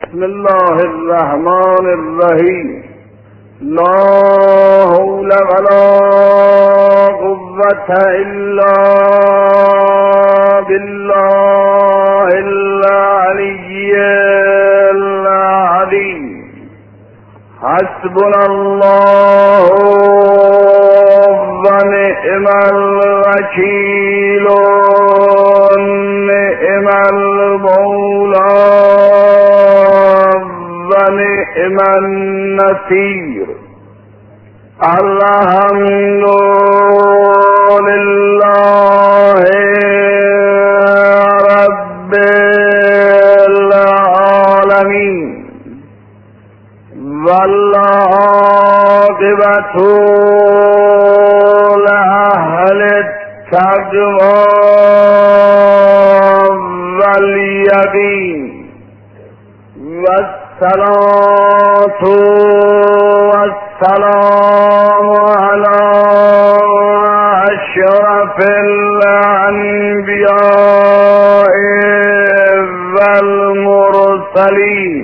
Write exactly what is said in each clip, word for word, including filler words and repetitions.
بسم الله الرحمن الرحیم. لا حول ولا قوة الا بالله العلی العظیم. حسبنا الله و نعم الوکیل نعم المولا و نعم النصیر. الحمد لله رب العالمین والعاقبة لأهل التقوى واليقين والصلاة والسلام على أشرف الأنبياء والمرسلين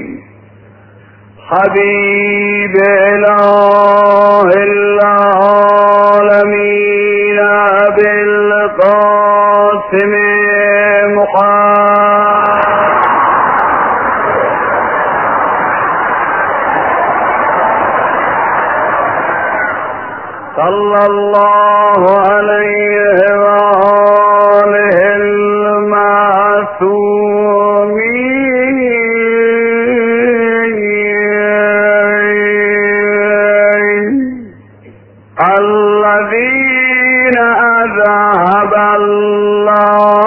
حبيب إله العالمين أبي القاسم محمد صلى الله عليه وآله المعصومين الذين أذهب الله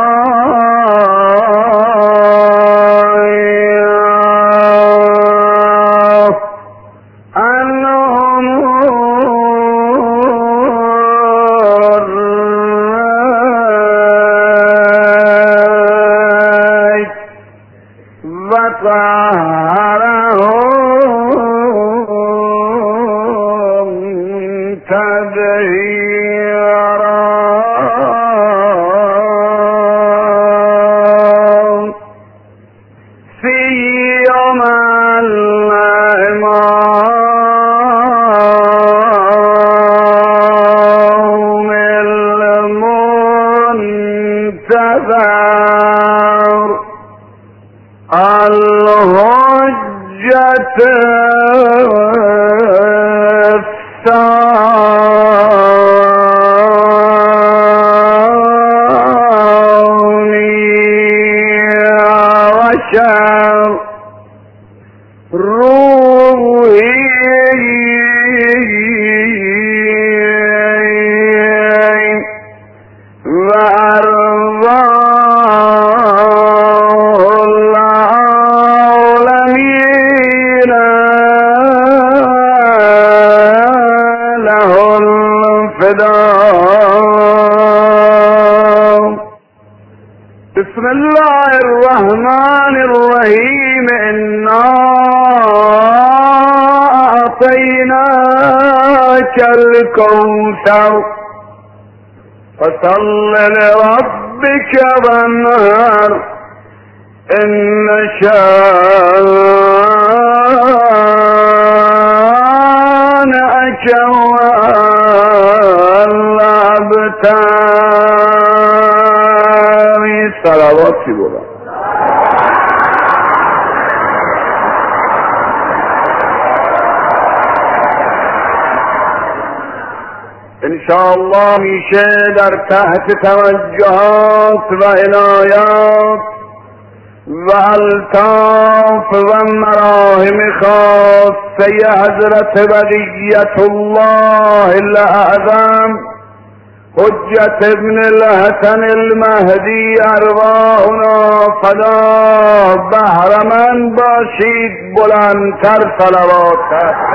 بسم الله الرحمن الرحيم. إنا أعطيناك الكوثر فصل لربك وانهر إن شانئك هو الأبتر. صلوات کی بولا. انشاءالله میشه در تحت توجهات و عنایات و الطاف و مراهم خاصه حضرت بقیت الله الاعظم حجت ابن الحسن المهدی ارواحنا فدا بهرمند باشید. بلندتر صلوات.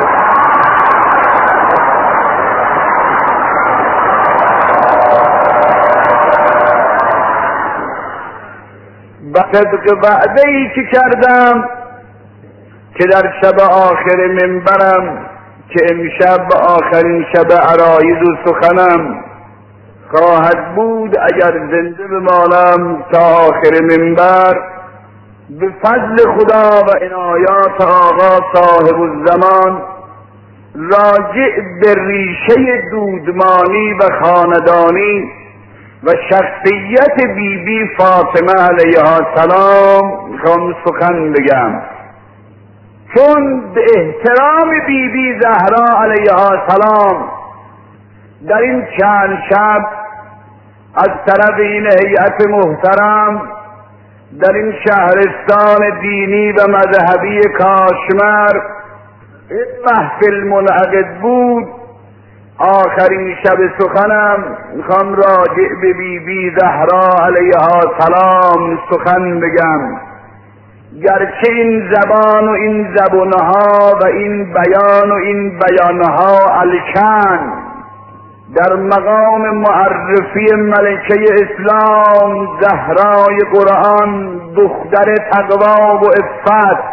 طبق وعده ای که کردم که در شب آخر منبرم که امشب آخرین شب عرایض و سخنم خواهد بود اگر زنده بمانم تا آخر منبر، به فضل خدا و عنایات آقا صاحب الزمان راجع به ریشه دودمانی و خاندانی و شخصیت بی بی فاطمه علیها السلام میخوام سخن بگم، چون به احترام بی بی زهرا علیها السلام در این چند شب از طرف این هیئت محترم در این شهرستان دینی و مذهبی کاشمر این محفل منعقد بود، آخرین شب سخنم میخوام راجع به بی بی زهرا علیها السلام سخن بگم. گرچه این زبان و این زبونها و این بیان و این بیانها الکن در مقام معرفی ملکه اسلام زهرای قرآن دختر تقوا و عفت،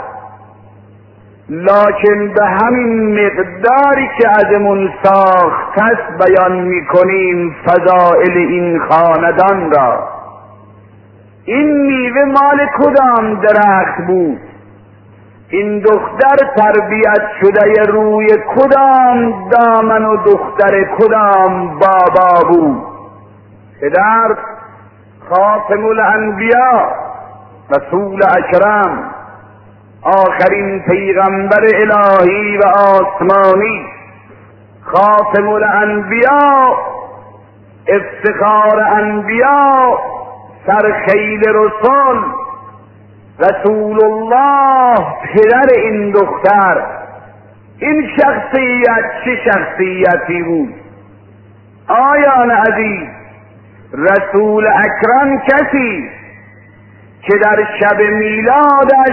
لکن به همین مقداری که ازمون ساخت است بیان میکنیم فضائل این خاندان را. این میوه مال کدام درخت بود؟ این دختر تربیت شده روی کدام دامن و دختر کدام بابا بود؟ پدر خاتم الانبیا رسول اکرم آخرین پیغمبر الهی و آسمانی، خاتم الانبیا، افتخار انبیا، سرخیل رسول، رسول الله، پدر این دختر. این شخصیت چه شخصیتی بود؟ آیان عزیز، رسول اکرم کسی که در شب میلادش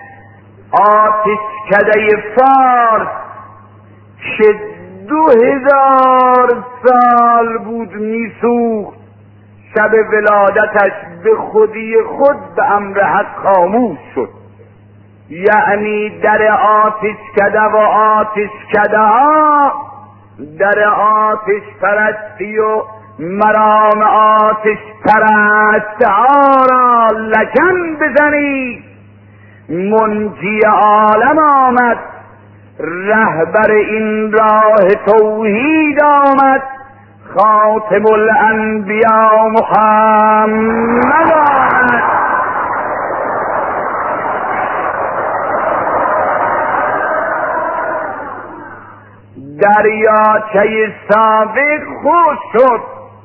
آتشکده فارس که دو هزار سال بود میسوخت، شب ولادتش به خودی خود به امر حق خاموش شد. یعنی در آتشکده و آتشکده ها، در آتش پرستی و مرام آتش پرست ها را لگن بزنید. منجی عالم آمد، رهبر این راه توحید آمد، خاتم الانبیا محمد آمد. دریاچه سابق خوش شد،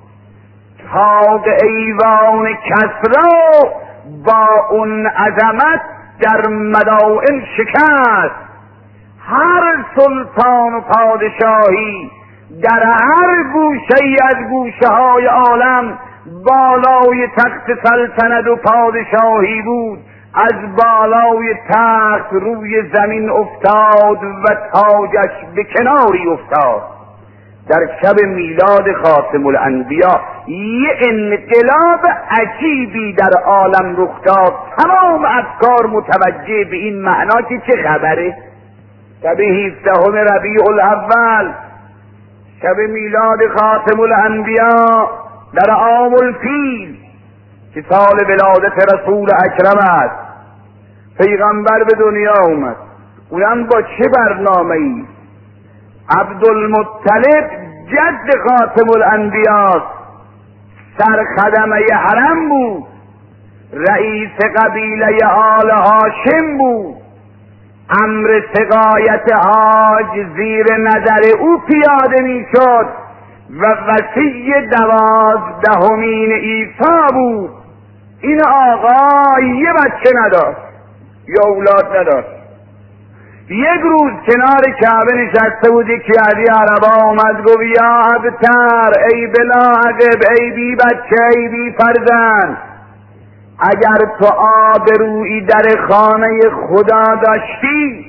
تاق ایوان کسرا با اون عظمت در مدائن شکست. هر سلطان و پادشاهی در هر گوشه ای از گوشه های عالم بالای تخت سلطنت و پادشاهی بود، از بالای تخت روی زمین افتاد و تاجش به کناری افتاد. در شب میلاد خاتم الانبیا یه انقلاب عجیبی در عالم رخ داد. تمام افکار متوجه به این معنا که چه خبره. شب هفدهم ربیع الاول، شب میلاد خاتم الانبیا در عام الفیل که سال ولادت رسول اکرم است، پیغمبر به دنیا اومد. اونم با چه برنامه‌ای؟ عبدالمطلب جد خاتم الانبیا سرخدمه حرم بود، رئیس قبیله آل هاشم بود، امر سقایت حاج زیر نظر او پیاده می شد و وصی دوازدهمین عیسی بود. این آقا یه بچه نداشت یا اولاد نداشت. یک روز کنار کعبه نشسته بود، یکی از عربا اومد گفت یا ابتر، ای بلا عقب، ای بی بچه، ای بی فرزند، اگر تو آبرویی در خانه خدا داشتی،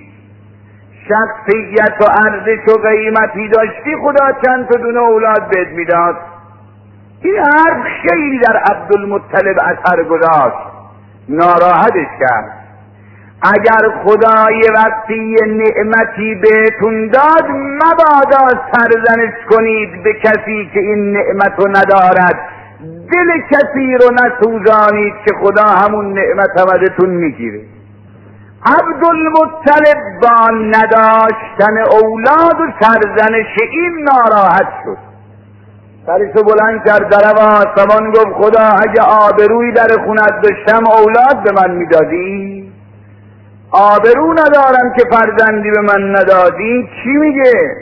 شخصیت و ارزش و قیمتی داشتی، خدا چند تا دونه اولاد بهت میداد. این حرف خیلی در عبدالمطلب اثر گذاشت، ناراحتش کرد. اگر خدا یه وقتی نعمتی بهتون داد، مبادا سرزنش کنید به کسی که این نعمتو ندارد. دل کسی رو نسوزانید که خدا همون نعمت هم ازتون میگیره. عبدالمطلب با نداشتن اولاد و سرزنش این ناراحت شد، سرشو بلند کرد در آسمان گفت خدا اگه آبرویی در خونت داشتم اولاد به من میدادی؟ آبرو ندارم که فرزندی به من ندادی؟ چی میگه؟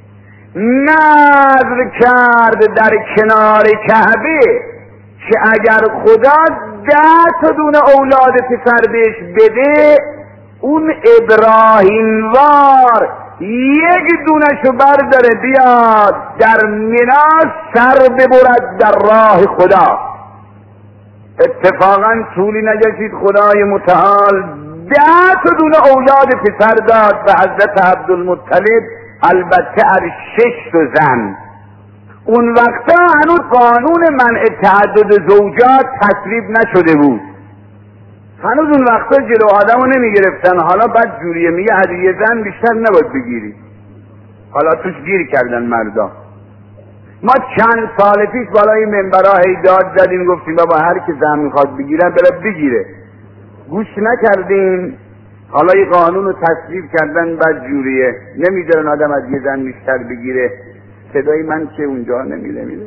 نذر کرد در کنار کعبه که اگر خدا ده تا دونه اولاد پسر بهش بده اون ابراهیم وار یک دونشو برداره بیاد در منی سر ببرد در راه خدا. اتفاقا طولی نگشید خدای متعال ده تا دونه اولاد پسر داد به حضرت عبدالمطلب، البته از شش تا زن. اون وقتا هنوز قانون منع تعدد زوجات تصویب نشده بود، هنوز اون وقتا جلو آدمو نمی گرفتن. حالا بعد جوریه میگه از یه زن بیشتر نباید بگیری، حالا توش گیر کردن مردا. ما چند سال پیش بالای منبرها هی داد زدیم گفتیم بابا هر کی زن میخواد بگیرن بره بگیره، گوش نکردیم. حالا این قانون رو تصویب کردن، بعد جوریه نمیذارن آدم از یه زن بیشتر بگیره. صدای من که اونجا نمیده میده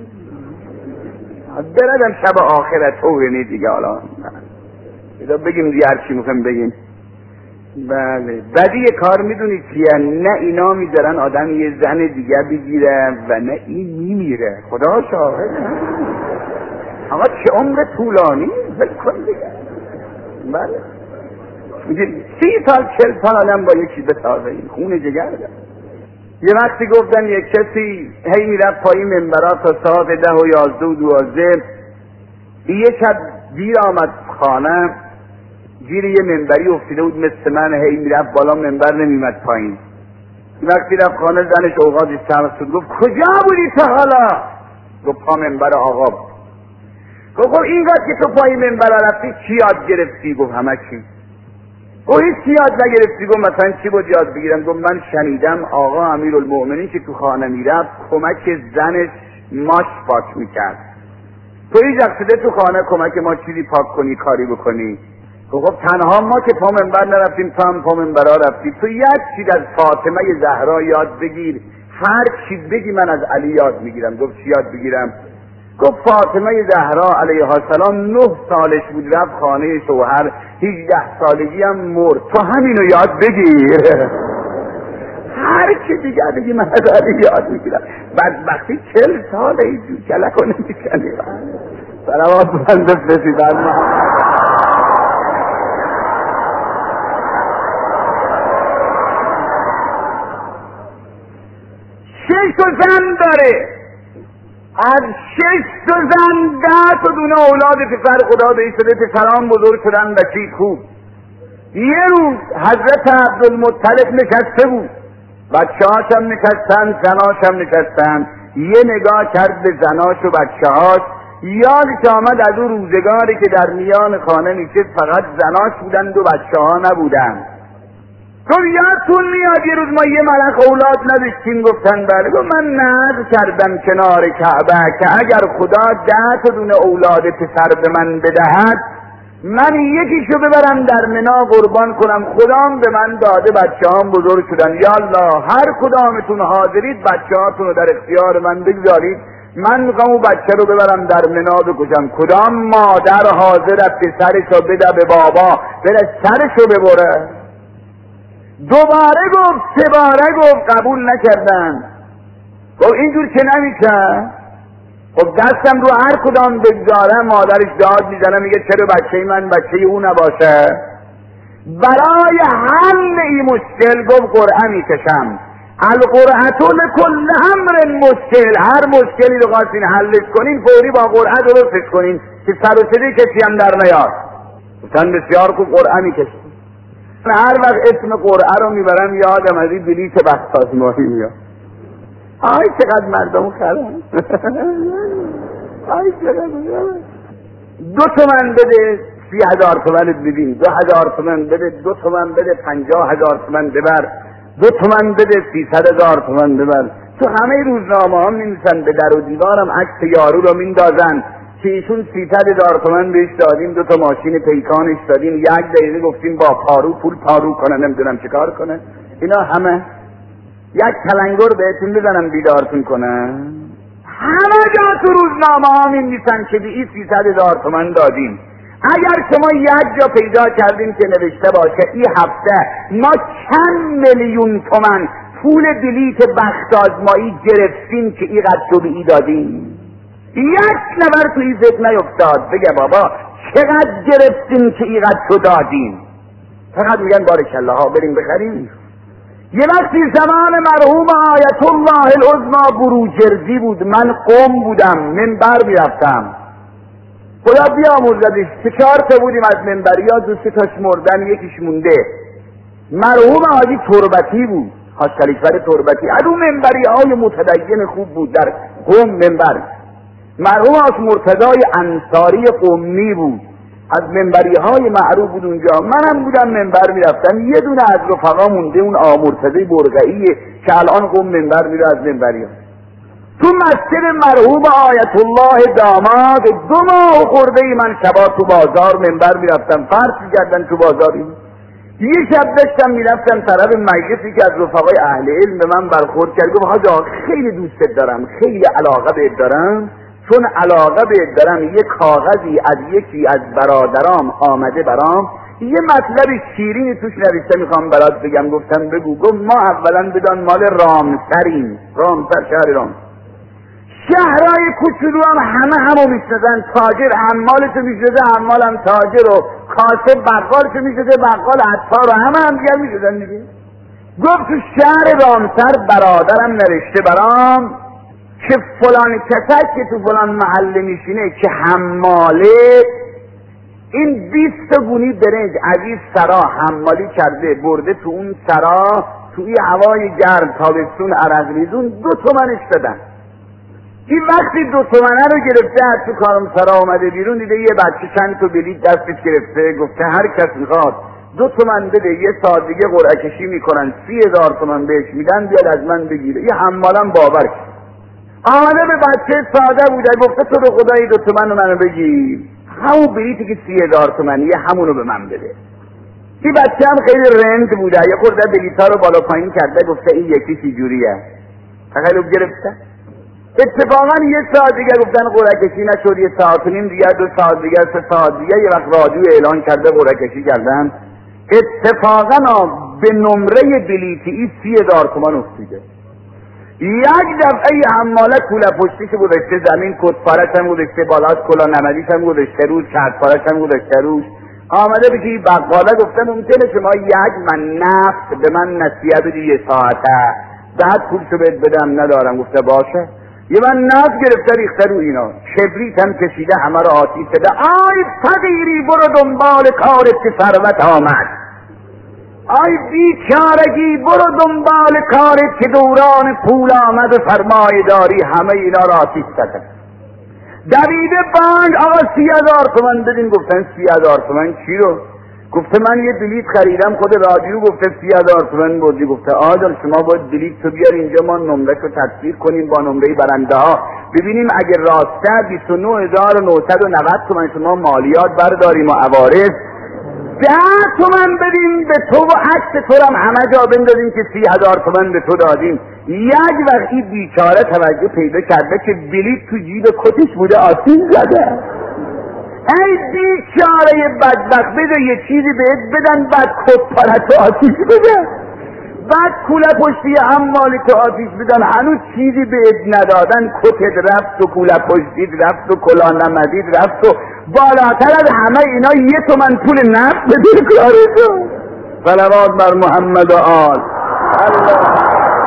بردم شب آخرت توهنی دیگه. حالا اینا بگیم دیگه هر چی میخوایم بگیم. بله بدی کار میدونید چیه؟ نه اینا میذارن آدم یه زن دیگه بگیره و نه این میمیره. خدا شاهد. آقا چه عمر طولانی بکن دیگه. بله میگه سی سال چل سال آدم با یکی بسازه، این خون جگر ده. یه وقتی گفتن یک کسی هی میرفت پایی منبرا تا ساعت ده و یازده و دوازده. یه شب دیر آمد خانه، گیر یه منبری افتیده بود مثل من، هی میرفت بالا منبر نمیمد پایین. وقتی رفت خانه زنش اوقاتش تمام شد گفت کجا بودی تا حالا؟ گفت پا منبر آقا. گفت اینقدر که تو پای منبر رفتی چی یاد گرفتی؟ گفت همه چی. گفت هیچ چی یاد نگرفتی؟ گفت مثلا چی بود یاد بگیرم؟ گفت من شنیدم آقا امیرالمؤمنین که تو خانه میرفت کمک زنش ماش پاک میکرد. تو هیچ وقت تو خانه کمک ما چیزی پاک کنی کاری بکنی؟ خب تنها ما که پا منبر نرفتیم تو هم پا منبرها رفتی. تو یک چیز از فاطمه زهرا یاد بگیر، هر چی بگی من از علی یاد میگیرم. گفت چی یاد بگیرم؟ گفت فاطمه زهرا علیها السلام نه سالش بود رفت خانه شوهر، هجده سالگی هم مرد. تو همینو یاد بگیر، هر چی دیگه بگی من از علی یاد میگیرم. بعد وقتی چل ساله ایجور کلکو نمیکنی. سلامات بنده بسید از شش تا زن داره، از شش تا زن ده تا دونه اولاد پسر خدا بهش شده، پسران بزرگ شدن بچه خوب. یه روز حضرت عبدالمطلب نشسته بود، بچه هاش هم نشستن، زناش هم نشستن. یه نگاه کرد به زناش و بچه هاش، یادش آمد از اون روزگاری که در میان خانه نشست فقط زناش بودند و بچه ها نبودند. گفت یادتون میاد یه روز ما یه ملک اولاد نداشتیم؟ گفتن بله. گفت من نذر کردم کنار کعبه که اگر خدا ده تا دونه اولاد پسر به من بدهد من یکیشو ببرم در منا قربان کنم. خدام به من داده، بچه هم بزرگ شدن. یا الله هر کدامتون حاضرید بچه هاتون رو در اختیار من بگذارید، من میخوام اون بچه رو ببرم در منا بکشم. کدام مادر حاضر از پسرشو بده به بابا بره سرشو ببره؟ دوباره گفت، سه باره گفت، قبول نکردن. گفت اینجور که نمیکرد. خب دستم رو هر کدام بگذارم مادرش داد میزنه میگه چرا بچه من بچه او نباشه؟ برای حل این مشکل گفت قرعه میکشم. القرعه لکل امر مشکل، هر مشکلی رو خواستین حلش کنین فوری با قرعه درستش کنین که سر و صدای کسی هم در نیاد. گفتن بسیار خوب، قرعه میکشم. هر وقت اسم قرعه رو میبرم یادم از این بلیط بخت آزمایی میاد. آی چقدر مردم خرم. آی چقدر دو تومن بده سی هزار تومنت ببین، دو هزار تومن بده، دو تومن بده پنجاه هزار تومن ببر، دو تومن بده سیصد هزار تومن ببر. تو همه روزنامه ها می‌نویسن، به در و دیوارم عکس یارو رو میندازن که ایشون سیصد هزار تومن بهش دادیم، دو تا ماشین پیکانش دادیم، یک دقیقه گفتیم با پارو پول پارو کنه، نمیدونم چه کار کنه. اینا همه یک تلنگر بهتون بزنم بیدارتون کنه. همه جا تو روزنامه ها می‌نویسن که به این سیصد هزار تومن دادیم. اگر شما یک جا پیدا کردیم که نوشته باشه این هفته ما چند میلیون تومن پول بلیت بخت آزمایی گرفتیم که این قد به ای دادیم، یک نفر توی ذهن نیفتاد بگه بابا چقدر گرفتیم که این قد دادیم. فقط میگن بارکالله ها بریم بخریم. یه وقتی زمان مرحوم آیت الله العظمی بروجردی بود، من قم بودم، منبر میرفتم، خدا بیامرزدش، سه چهار تا بودیم از منبریا، دو سه تاش مردن یکیش مونده. مرحوم حاجی تربتی بود، حاج خلیفه تربتی، از اون منبری های متدین خوب بود در قم منبر. مرحوم حاج مرتضای انصاری قمی بود، از منبری های معروف بود اونجا. منم بودم منبر میرفتم، یه دونه از رفقا مونده، اون آقا مرتضی برقعیه که الان قم منبر میره از منبری ها. تو مسجد مرحوم آیت الله داماد دو ماه خورده ای من شبا تو بازار منبر میرفتم، فرض میکردن تو بازاری. یه شب داشتم میرفتم طرف مجلسی که از رفقای اهل علم به من برخورد کرد، گفت حاج آقا خیلی دوستت دارم، خیلی علاقه بهت دارم، چون علاقه بهت دارم یه کاغذی از یکی از برادرام آمده برام، یه مطلب شیرینی توش نوشته میخوام برات بگم. گفتم بگو. گفت ما اولا بدان مال رامسریم، رامسر شهر رام، شهرهای کوچولو هم همه همو میشنزن، تاجر حمالشو میشنزه، حمال هم تاجر، و کاسب بقالشو میشنزه، بقال عطار، و همه هم دیگر میشنزن دیگه. گفت تو شهر رامسر برادرم نوشته برام که فلان کسک که تو فلان محله میشینه که حماله، این بیست گونی برنج از این سرا حمالی کرده برده تو اون سرا، تو این هوای گرم تابستون عرق ریزون دو تومنش بدن. این وقتی دو تومنه رو گرفته از تو کارم سرا آمده بیرون، دیده یه بچه چند تا بلیط دستش گرفته، گفته هر کس میخواد دو تومن بده، یه ساعت دیگه قرعه کشی میکنن، سی هزار تومن بهش میدن بیاد از من بگیره. یه حمالم باور کرد، آمده به بچه ساده بوده، گفته تو رو خدایی دو تومن رو منو بگیر، همون بلیطی که سی هزار تومنیه همونو به من بده. این بچه هم خیلی رند بوده، یه خورده بلیطا رو بالا پایین کرده، گفته این یکی چی جوریه، تقلب گرفته. اتفاقا یه ساعت دیگه گفتن قرعه کشی نشد، یه ساعت و نیم دیگه، دو ساعت دیگه، سه ساعت دیگه، یه وقت رادیو اعلان کرده قرعه کشی کردن. اتفاقا به نمره بلیطی این سی هزار تومن افتیده. یک دفعه حماله کوله پشتی که گذاشته زمین، کتپارش هم گذاشته بالا، کلا نمدیش هم گذاشته روش، شرطپارش هم گذاشته روش، آمده بشی بقاله. گفتن ممکنه شما یک من نفت به من نسیه بدی یه ساعته، بعد پولشو بهت بدم. ندارم. گفته باشه. یه من نفت گرفته ریخته رو اینا، کبریت هم کشیده، همه رو آتیش شده. آی فقیری برو دنبال کارت که ثروت آمد، آی بیچارگی برو دنبال کارت که دوران پول آمد و سرمایه داری، همه اینا را آتیش زدن. دویده بانک آقا سی هزار تومن بدین. گفتن سی هزار تومن چی رو؟ گفته من یه بلیط خریدم، خود رادیو گفته سی هزار تومن بودی. گفته آجان شما باید بلیط تو بیار اینجا، ما نمره رو تصویر کنیم با نمره برنده ها، ببینیم اگر راسته بیست و نه هزار و نهصد و نود تومن شما مالیات برداریم و عوارض، ده تومن بدیم به تو و عکس تو هم همه جا بندازیم که سی هزار تومن به تو دادیم. یک وقتی بیچاره توجه پیدا کرده که بلیط تو جیب کتش بوده، آتیش زده. ای بیچاره بدبخت، بده یه چیزی بهت بدن بعد کت پرتو آتیش بده، بعد کوله پشتی حمالی تو آتیش بدن، هنوز چیزی بهت ندادن، کتت رفت و کوله پشتیت رفت و کلاه نمدیت رفت و بالاتر از همه اینا یه تومن پول نفت بده کارتو. صلوات بر محمد و آل الله.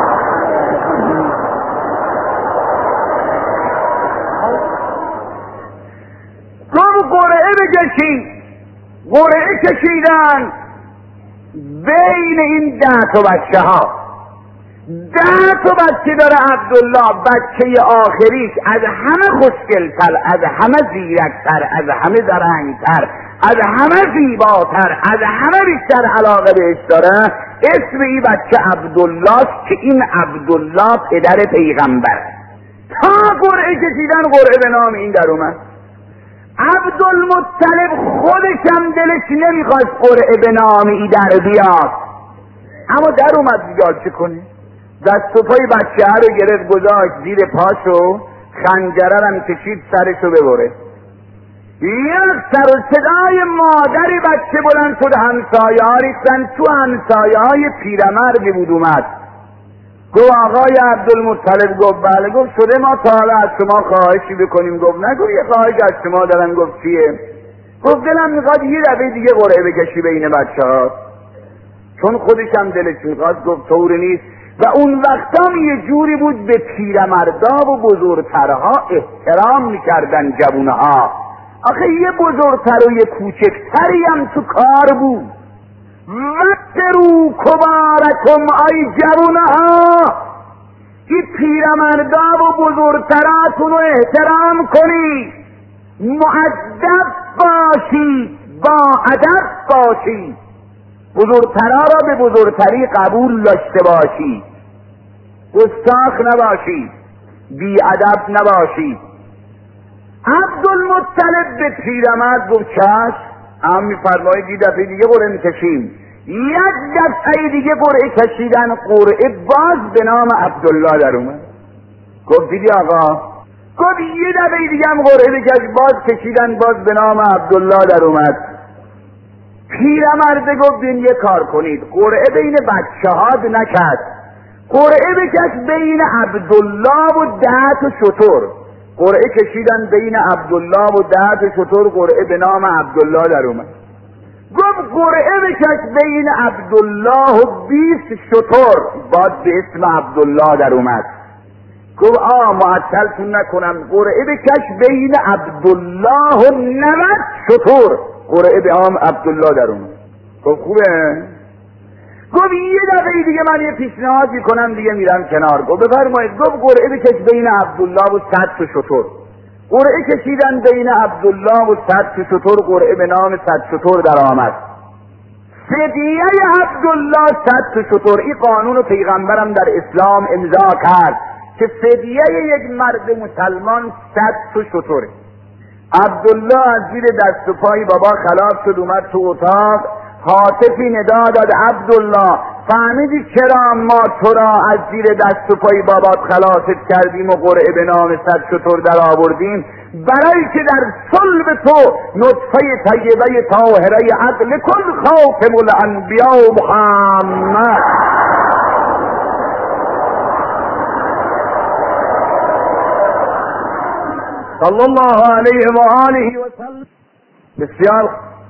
تو قرعه بکشی، قرعه کشیدن بین این ده تا بچه ها، ده تا بچه داره عبدالله، بچه آخریش از همه خوشگلتر، از همه زیرکتر، از همه زرنگتر، از همه زیباتر، از همه بیشتر علاقه بهش داره. اسم این بچه عبدالله که این عبدالله پدر پیغمبر. تا قرعه کشیدن قرعه به نام این در اومد. عبدالمطلب خودشم دلش نمیخواست قرعه به نام ای در بیاد، اما در اومد دیگه چه کنی؟ دست و پای بچه رو گرفت گذاشت زیر پاشو، خنجره هم کشید سرشو ببره. یک سر و صدای مادری بچه بلند شد، همسایه ها ریختن تو، همسایه های پیرمردی بود اومد، گفت آقای عبدالمطلب. گفت بله. گفت شده ما تا حالا از شما خواهشی بکنیم؟ گفت نگو یه خواهش از شما دارم. گفت چیه؟ گفت دلم میخواد یه دفعه دیگه قرعه بکشی بین بچه ها، چون خودش هم دلش میخواد. گفت طور نیست. و اون وقتا یه جوری بود به پیرمردا و بزرگترها احترام میکردن جوونها. آخه یه بزرگتر و یه کوچکتری هم تو کار بود. وقترو کبارکم ای جوونها، این پیرمردا و بزرگتراتون رو احترام کنید، مؤدب باشید، با ادب باشید، بزرگترا را به بزرگتری قبول داشته باشید، گستاخ نباشید، بی ادب نباشید. عبدالمطلب به پیرمرد گفت چشم، هم میفرمایید یه دفعه دیگه قرعه میکشیم. یک دفعه دیگه قرعه کشیدن، قرعه باز به نام عبدالله در اومد. گفت دیدی آقا؟ گفت یه دفعه دیگه هم قرعه بکش، باز کشیدن، باز به نام عبدالله در اومد. پیرمرد گفت این یه کار کنید، قرعه بین بچه ها نکرد، قرعه بکش بین عبدالله و ده تا شتر. قرعه کشیدن بین عبدالله و ده تا شتر، قرعه به نام عبدالله در اومد. گفت قرعه بکش بین عبدالله و بیست شتر، بعد به اسم عبدالله در اومد. گفت آه معطلتون نکنم، قرعه بکش بین عبدالله و نود شتر، قرعه به نام عبدالله در اومد. گفت خوبه؟ گفت یه دفعه دیگه من یه پیشنهاد میکنم دیگه میرم کنار. گفت بفرمایید. گفت قرعه بکش بین عبدالله و صد تا شتر. قرعه کشیدن بین عبدالله و صد تا شتر، قرعه به نام صد شتر در آمد. فدیه عبدالله صد تا شتر. این قانون پیغمبرم در اسلام امضا کرد که فدیه یک مرد مسلمان صد تا شتره. عبدالله از زیر دست و پای بابا خلاص شد، اومد تو اتاق، هاتفی ندا داد عبدالله فهمیدی چرا ما تو را از زیر دست و پای بابات خلاصت کردیم و قرعه به نام صد شتر در آوردیم؟ برای که در صلب تو نطفه طیبه طاهره عقل کل خاتم الانبیاء محمد صلی الله علیه و آله و سلم. بسیار.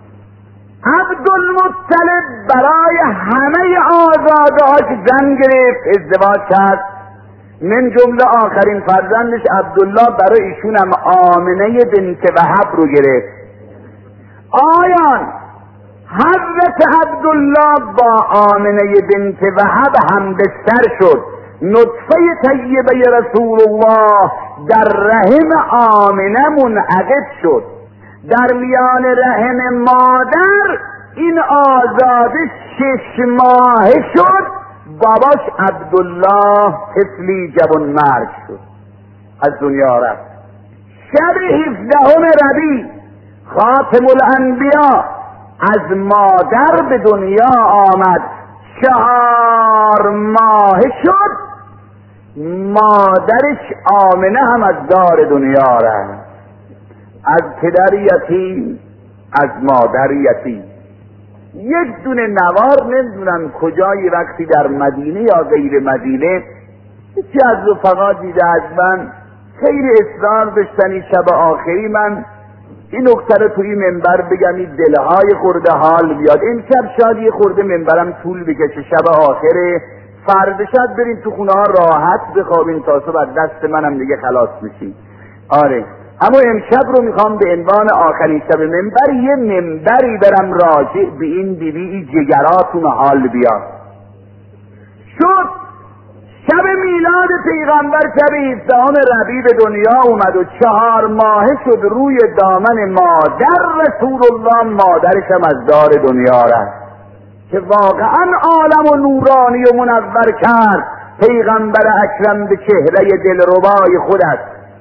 عبدالمطلب برای همه آزادهاش زن گرفت، ازدواج کرد، من جمله آخرین فرزندش عبدالله برای ایشون هم آمنه بنت وهب رو گرفت. آیان حضرت عبدالله با آمنه بنت وهب هم بستر شد، نطفه طیبه رسول الله در رحم آمنه منعقد شد. در میان رحم مادر این آزاده شش ماه شد، باباش عبدالله طفلی جوان مرگ شد، از دنیا رفت. شب هفدهم ربیع خاتم الانبیا از مادر به دنیا آمد، چهار ماه شد، مادرش آمنه هم از دار دنیا رفت. از پدر یتیم، از مادر یتیم. یک دونه نوار نمیدونم کجای وقتی در مدینه یا غیر مدینه، یکی از رفقا دیده از من خیلی اصرار داشتنی شب آخری من این نکته رو توی منبر بگم، این دلهای خورده حال بیاد. این شب شاید یه خورده منبرم طول بکشه، شب آخره، فردا شب بریم تو خونه ها راحت بخوابیم تا صبح، از دست منم دیگه خلاص میشیم. آره، اما امشب رو میخوام به عنوان آخرین شب منبر یه منبری برم راجع به این بیبی جگراتون حال بیاد. شد شب میلاد پیغمبر، شب هفدهم ربیع به دنیا اومد و چهار ماه شد روی دامن مادر رسول الله، مادرش هم از دار دنیا رفت که واقعا عالم و نورانی و منور کرد پیغمبر اکرم به چهره دلربای خودت.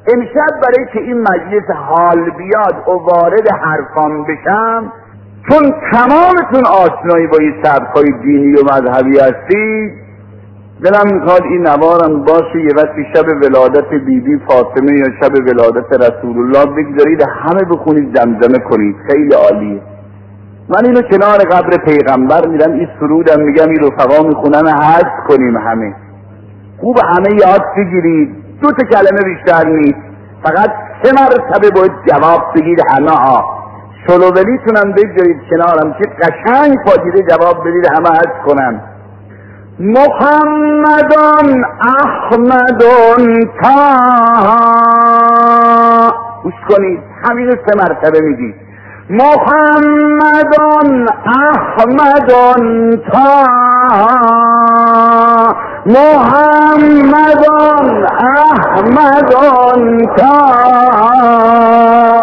امشب برای که این مجلس حال بیاد و وارد حرفان بشم، چون تمامتون آشنایی با این سبکای دینی و مذهبی هستید، دلم میخواد این نوارم باشه یه وقتی شب ولادت بی بی فاطمه یا شب ولادت رسول الله بگذارید همه بخونید، زمزمه کنید، خیلی عالیه. من اینو کنار قبر پیغمبر میرم این سرودم میگم، این رفقا میخونن، حج کنیم همه. خوب همه یاد بگیرید، دو تا کلمه بیشتر نیست، فقط سه مرتبه باید جواب بگید همه ها. شلوولیتون هم بگذارید کنارم که قشنگ پاجیده جواب بدید همه حج کنن. محمدون احمدون طه، گوش کنید همین سه مرتبه میگید. محمدون احمدون طه، محمدون احمدون طه.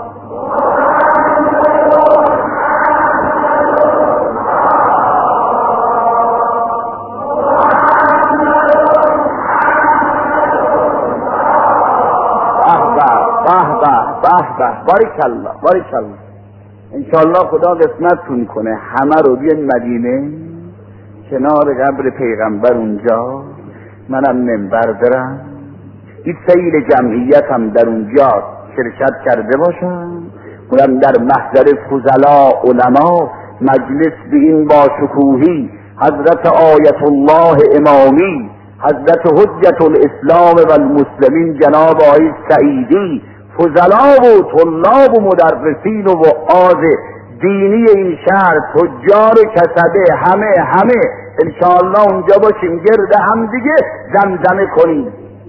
باریکالله باریکالله. انشاءالله خدا قسمتتون کنه همه رو بیان مدینه کنار قبر پیغمبر اونجا، منم منبر برم، این سیل جمعیت هم در اونجا شرکت کرده باشم، اونم در محضر فضلا علما مجلس به این باشکوهی حضرت آیت الله امامی، حضرت حجت الاسلام و المسلمین جناب آقای سعیدی، فضلا و طلاب و مدرسین و وعاظ دینی این شهر، تجار کسبه، همه همه انشاءالله اونجا باشیم، گرد هم دیگه زمزمه کنیم.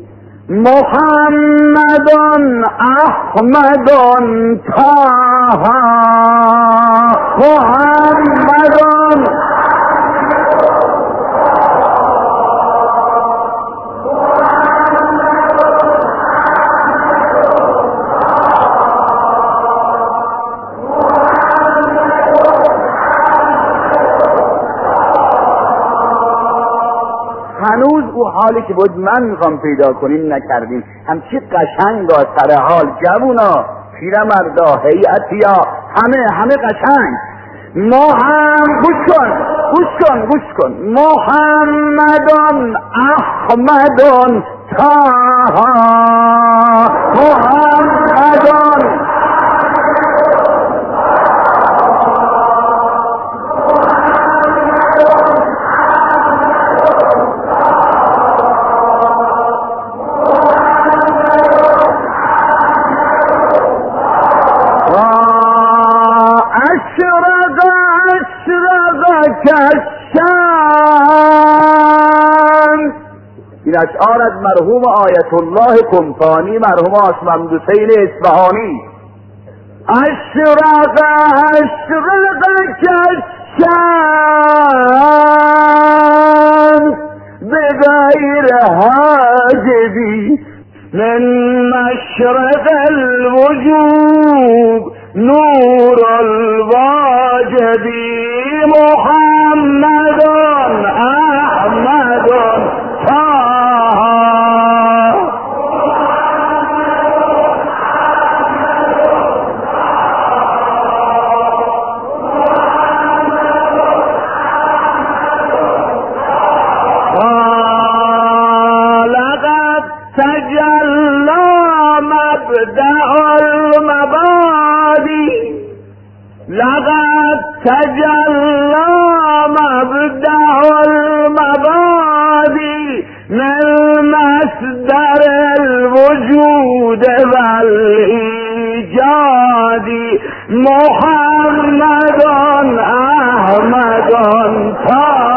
محمدون احمدون طه، محمدون هنوز او حالی که بود من میخوام پیدا کنیم نکردیم. همچی قشنگا سر حال، جوونا، پیرمردا، هیئتیا، همه همه قشنگ. ما هم گوش کن گوش کن گوش کن محمدون احمدون طه، محمدون کشان. این اشعار از مرحوم آیت الله کمپانی، مرحوم آسمند حسین اصفهانی. اشرق اشرق کشان به غیر حاجبی من مشرق الوجود نور الواجبی. محمدون احمدون طه، لقد تجلى مبدأ المبادئ، لقد تجلى مبدأ المبادئ من مصدر الوجود والإيجاد. محمدون أحمدون طه،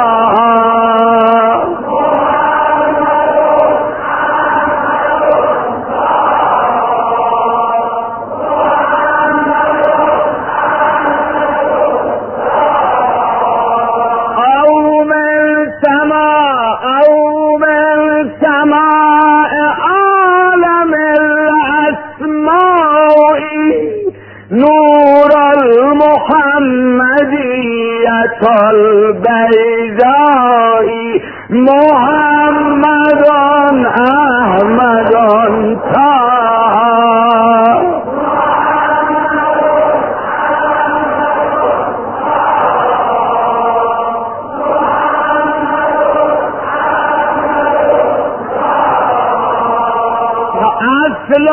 البیضاء محمد احمد طه. اصل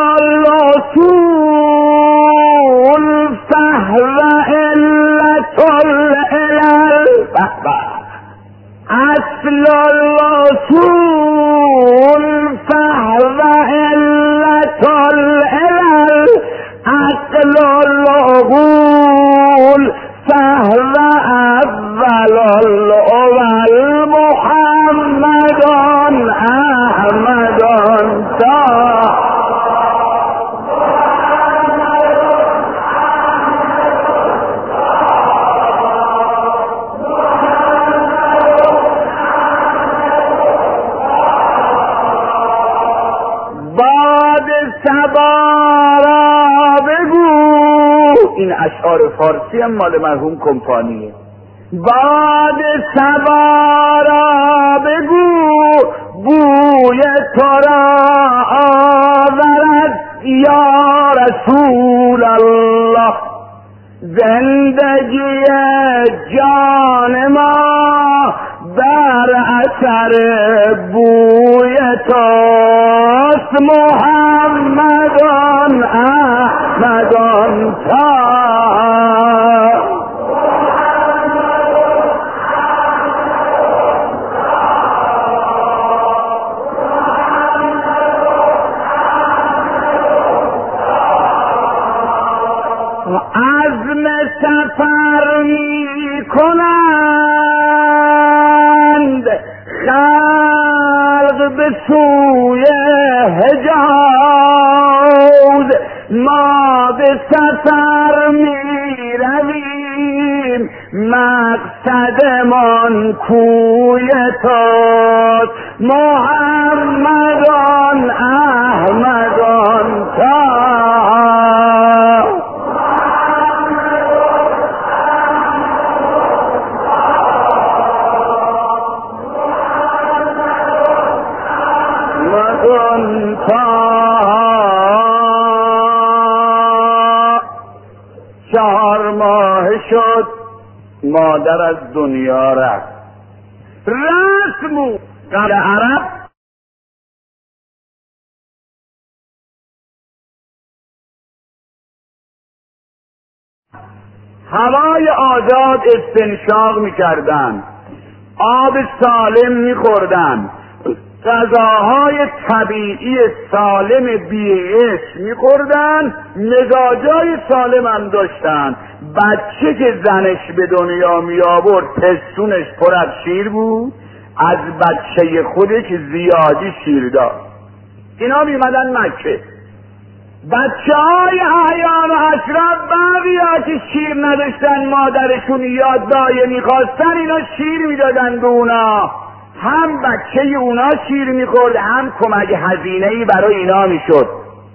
الرسول فهو علة العلل. اصل الرسول فهو علة العلل. عقل العقول فهو اول الاول. محمد احمد طه. سبارا بگو. این اشعار فارسی هم مال مرحوم کمپانیه. باد سبارا بگو بوی تو را آورد یا رسول الله. زندگی جان ما در اثر بوی توست. محمد احمد طه. عزم سفر می کنند خلق به سوی حجاز. ما به سفر می رویم مقصدمان کوی توست. محمد احمد طه. چهار ماه شد مادر از دنیا رفت. رسم قبل عرب هوای آزاد استنشاق میکردن، آب سالم میخوردن، غذاهای طبیعی سالم بی‌غش میخوردن، مزاجای سالم هم داشتن. بچه که زنش به دنیا می آورد پستونش پر از شیر بود، از بچه خودش زیادی شیر داشت. اینا میمدن مکه. بچه های احیان و اشراف بقیه که شیر نداشتن مادرشون یا دایه میخواستن، اینا شیر میدادن به اونا. هم بچه اونا شیر میخورد، هم کمک هزینه‌ای برای اینا میشد.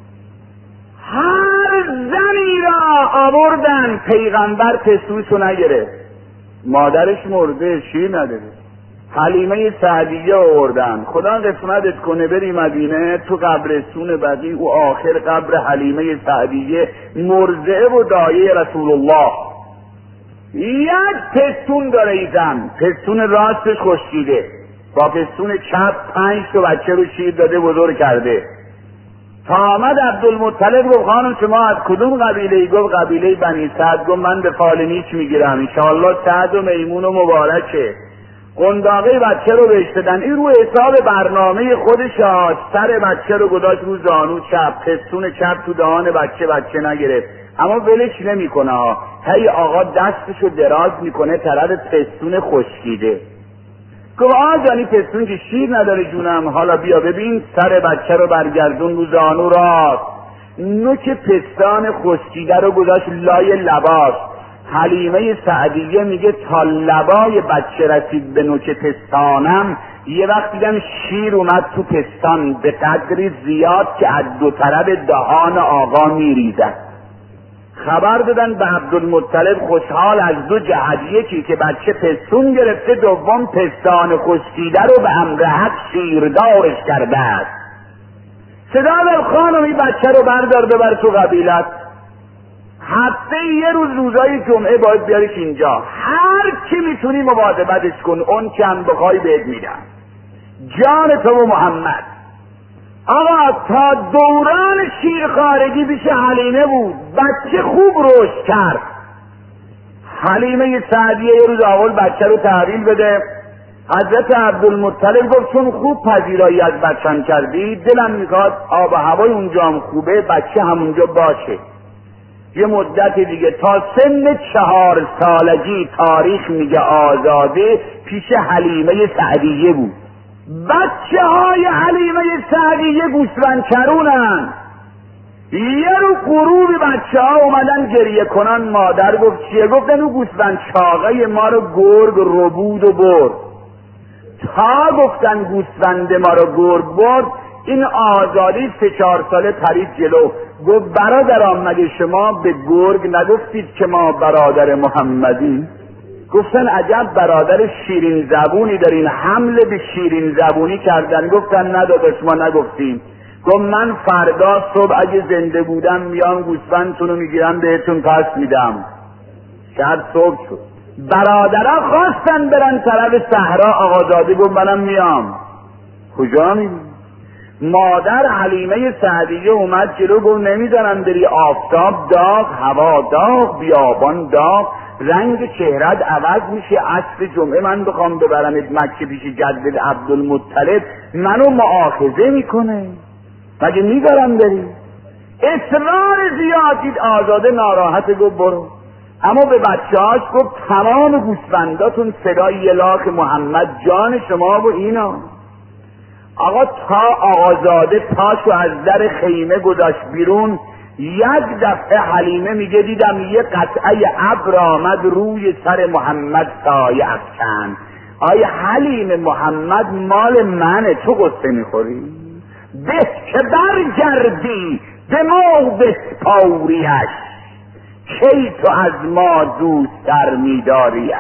هر زنی را آوردن، پیغمبر پستوشو نگرفت. مادرش مرده، شیر نداره. حلیمه سعدیه آوردن، خدا قسمتت کنه بری مدینه، تو قبرستون بقیع و آخر قبر حلیمه سعدیه مرضعه و دایه رسول الله. یک پستون داره ای زن، پستون راستش خشکیده، با پستون چپ پنج تا بچه رو شیر داده بزرگ کرده. تا آمد عبدالمطلب گفت خانم شما از کدوم قبیله ای؟ گفت قبیله بنی سعد. گفت من به فال نیک میگیرم، انشاءالله سعد و میمون و مبارکه. قنداقه بچه رو بهش دادن، این رو حساب برنامه خودش ها. سر بچه رو گذاشت رو زانو چپ، پستون چپ تو دهان بچه، بچه نگرفت. اما ولش نمیکنه ها، هی آقا دستشو دراز میکنه طرف پستون خشکیده. گفت آقا جانی پستون که شیر نداره جونم، حالا بیا ببین. سر بچه رو برگردون رو زانو راست، نوک پستان خشکیده رو گذاشت لای لباس. حلیمه سعدیه میگه تا لبای بچه رسید به نوک پستانم، یه وقت دیدم شیر اومد تو پستان به قدری زیاد که از دو طرف دهان آقا میریزد. خبر دادن به عبدالمطلب خوشحال از دو جهت، یکی که بچه پستون گرفته، دوم پستان خشکیده رو به امر حق شیردارش کرده است. صدا داد خانم این بچه رو بردار ببر تو قبیلت، هفته یه روز روزای جمعه باید بیارش اینجا، هر کی میتونی مواظبتش کن، اون که هم بخوای بهت میدم، جان تو و محمد. آقا تا دوران شیرخوارگی پیش حلیمه بود، بچه خوب رشد کرد. حلیمه سعدیه یه روز اول بچه رو تحویل بده، حضرت عبدالمطلب گفت چون خوب پذیرایی از بچم کردی، دلم میخواد آب و هوای اونجا هم خوبه، بچه همونجا باشه. یه مدت دیگه تا سن چهار سالگی تاریخ میگه آزاده پیش حلیمه سعدیه بود. بچه های حلیمه سعدیه گوسفند چرونن. یه رو غروب بچه ها اومدن گریه کنن، مادر گفت چیه؟ گفتن او گوسفند چاقه ما رو گرگ ربود و برد. تا گفتن گوسفند ما رو گرگ برد، این آزادی سه چهار ساله پرید جلو، گفت برادران مگه شما به گرگ نگفتید که ما برادر محمدی؟ گفتن عجب برادر شیرین زبونی دارین، حمله به شیرین زبونی کردن. گفتن نه داداش ما نگفتیم. گفت من فردا صبح اگه زنده بودم میام گوسفندتون رو میگیرم بهتون پس میدم. شب صبح شد، برادرها خواستن برن طرف صحرا، آقازاده گفت منم میام. کجا میری؟ مادر حلیمه سعدیه اومد جلو، گفت نمیذارم بری، آفتاب داغ، هوا داغ، بیابان داغ، رنگ چهرت عوض میشه، عصر جمعه من بخوام ببرمت مکه پیش جدد عبدالمطلب منو مؤاخذه میکنه، مگه میذارم بری؟ اصرار زیادید. آزاده ناراحت گفت برو. اما به بچه هاش گفت تمام گوسفنداتون صدای یلاق محمد جان شما و اینا. آقا تا آقازاده پاشو از در خیمه گذاشت بیرون، یک دفعه حلیمه میگه دیدم یه قطعه ابر آمد روی سر محمد سایه افکند. آیا حلیمه محمد مال منه، تو قصه میخوری؟ به که برگردی به ما بسپاریش، کی تو از ما دوستر میداریش.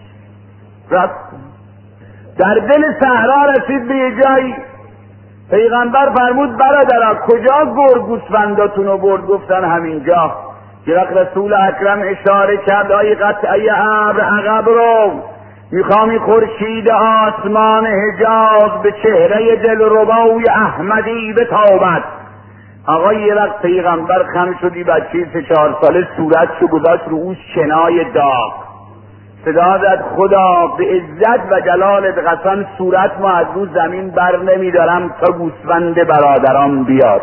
رفت در دل صحرا رسید به یه جایی، پیغمبر فرمود برادرها کجا گرگ گوسفنداتون رو برد؟ گفتن همینجا. یک رسول اکرم اشاره کرد آی قطعه ابر عقب رو، میخوامی خورشید آسمان حجاز به چهره دلربای احمدی بتابد. آقا یه وقت پیغمبر خم شدی، بچه سه چهار ساله صورتشو گذاشت رو اون شنای داغ، صدا زد خدا به عزت و جلالت قسم صورت ما از رو زمین بر نمیدارم تا گوسفند برادران بیاد.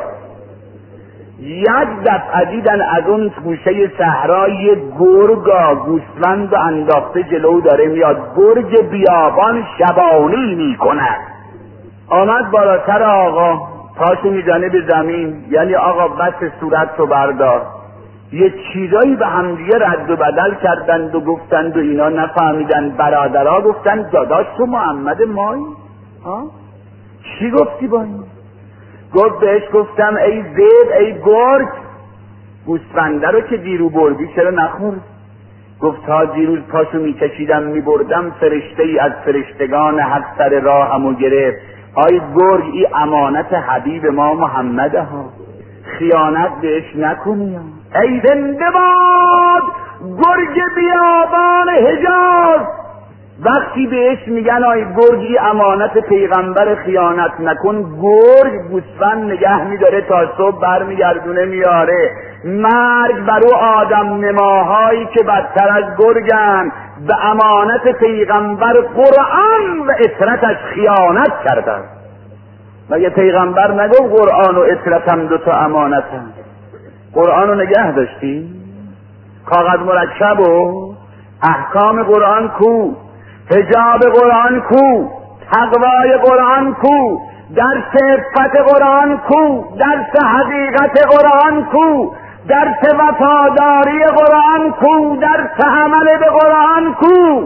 یک دفعه دیدن از اون گوشه صحرای گرگا گوسفند انداخته جلو داره میاد، گرگ بیابان شبانی میکنه. آمد بالاتر آقا، پاشو میزنه به زمین، یعنی آقا بس صورت رو بردار. یه چیزایی به همدیگه رد و بدل کردند و گفتند و اینا نفهمیدن. برادرها گفتن داداش تو محمد مایی؟ ها؟ چی گفتی با این؟ گفت بهش گفتم ای زید ای گرگ، گوسفنده رو که دیرو بردی چرا نخورد؟ گفت تا دیروز پاشو میکشیدم میبردم، فرشته ای از فرشتگان حق سر راهمو گرفت. آی گرگ ای امانت حبیب ما محمده ها، خیانت بهش نکنی. ای زنده باد گرگ بیابان حجاز. وقتی بهش میگن آی گرگی امانت پیغمبر خیانت نکن، گرگ گوسفند نگه میداره تا صبح برمیگردونه میاره. مرگ برو آدم نماهایی که بدتر از گرگن، به امانت پیغمبر قرآن و اطرتش خیانت کردن. مگه پیغمبر نگو قرآن و اطرتم دوتا امانتم؟ قرآن رو نگه داشتی؟ کاغذ مرکب و احکام قرآن کو؟ حجاب قرآن کو؟ تقوای قرآن کو؟ درس عفت قرآن کو؟ درس حقیقت قرآن کو؟ درس وفاداری قرآن کو؟ درس عمل به قرآن کو؟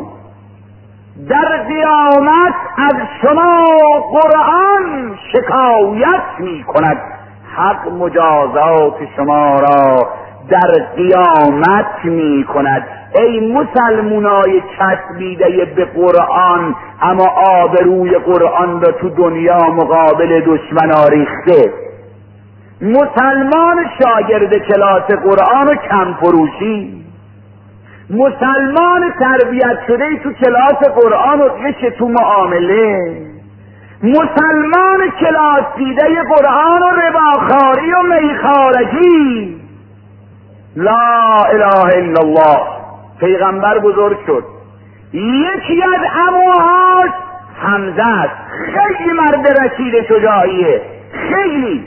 در قیامت از شما قرآن شکایت می کند، حق مجازات شما را در قیامت می کند. ای مسلمونای چسبیده به قرآن اما آبروی قرآن را تو دنیا مقابل دشمنا ریخته، مسلمان شاگرد کلاس قرآن و کم فروشی، مسلمان تربیت شده تو کلاس قرآن و غش تو معامله، مسلمان کلاس دیده قرآن و رباخاری و میخارگی. لا اله الا الله. پیغمبر بزرگ شد، یکی از عموهاش حمزه است. خیلی مرد رشید شجاعیه، خیلی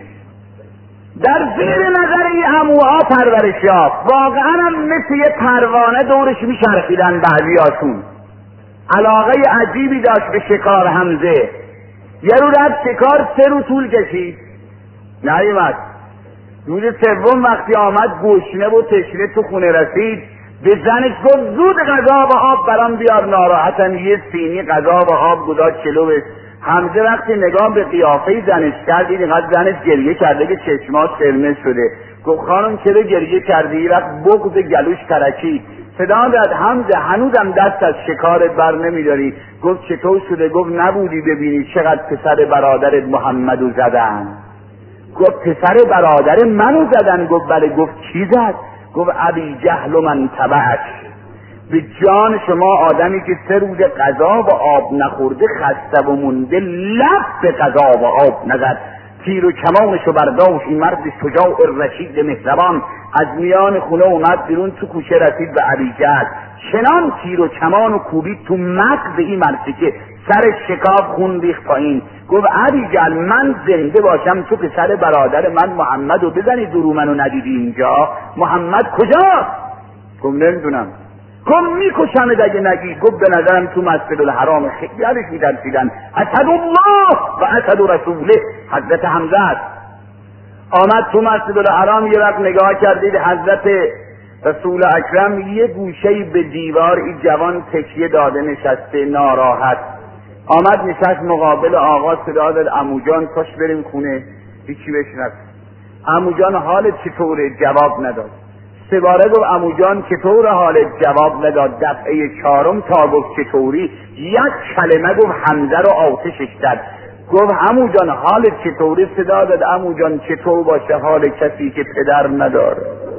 در زیر نظر این عموها پرورش یافت. واقعا هم مثل یه پروانه دورش میچرخیدن بعضیاشون. علاقه عجیبی داشت به شکار حمزه. یه رو رفت شکار، سه رو طول کشید نیومد. روز سوم وقتی آمد گشنه و تشنه تو خونه رسید، به زنش گفت زود غذا و آب برام بیار. ناراحتن یه سینی غذا و آب گذاشت جلوش. حمزه وقتی نگاه به قیافه زنش کرد، دید اینقدر زنش گریه کرده که چشماش قرمز شده. گفت خانم چرا گریه کردی؟ رفت بغض گلوش ترکی. صدا داد حمزه هنوزم دست از شکارت بر نمیداری. گفت چطور شده؟ گفت نبودی ببینی چقدر پسر برادرت محمدو زدن. گفت پسر برادر منو زدن؟ گفت بله. گفت کی زد؟ گفت ابی جهل و من تبعش. به جان شما آدمی که سه روز غذا و آب نخورده خسته و مونده لب به غذا و آب نزد، تیر و کمانشو برداشت این مرد شجاع رشید مهربان. از میان خونه اومد بیرون، تو کوچه رسید به ابی جهل، چنان تیر و کمان و کوبید تو مغز این مرد که سر شکاف خون ریخت پایین. گفت ابی جهل من زنده باشم تو پسر برادر من محمد رو بزنی درو منو ندیدی اینجا؟ محمد کجا؟ گفت نمیدونم. گفت میکشمت اگه نگی. گفت به نظرم تو مسجد الحرام. خیلی ازش میترسیدن. اسد الله و اسد رسوله. حضرت حمزه است. آمد تو مسجد الحرام، یه وقت نگاه کردید حضرت رسول اکرم یه گوشه به دیوار این جوان تکیه داده نشسته ناراحت. آمد نشست مقابل آقا، صدا داد عمو جان پاش بریم خونه. هیچی بهش نگفت. عمو جان حالت چطوره؟ جواب نداد. سه باره گفت عمو جان چطور حالت؟ جواب نداد. دفعه چهارم تا گفت چطوری، یک کلمه گفت حمزه رو آتشش کرد. گفت عمو جان حالت چطوری؟ صدا داد عمو جان چطور باشه حال کسی که پدر نداره؟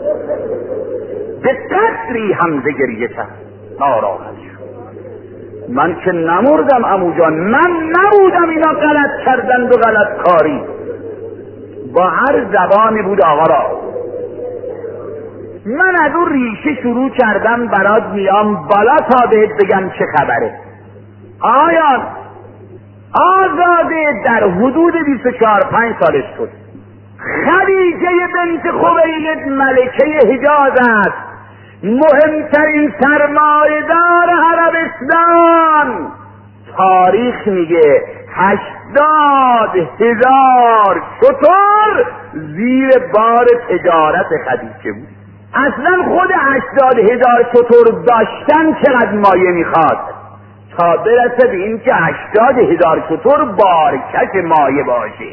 به قدری حمزه گریه کرد، ناراحت شد. من که نمردم عمو جان، من نبودم اینا غلط کردند و غلط کاری. با هر زبانی بود آقا را. من از اون ریشه شروع کردم برات میام بالا تا بهت بگم چه خبره. آیا آزاده در حدود بیست و چهار پنج سالش شد. خدیجه بنت خویلد ملکه حجاز است، مهمترین سرمایه‌دار عربستان. تاریخ میگه هشتاد هزار شتر زیر بار تجارت خدیجه بود. اصلا خود هشتاد هزار شتر داشتن چقدر مایه میخواد تا برسه به این که هشتاد هزار شتر بارکش مایه باشه.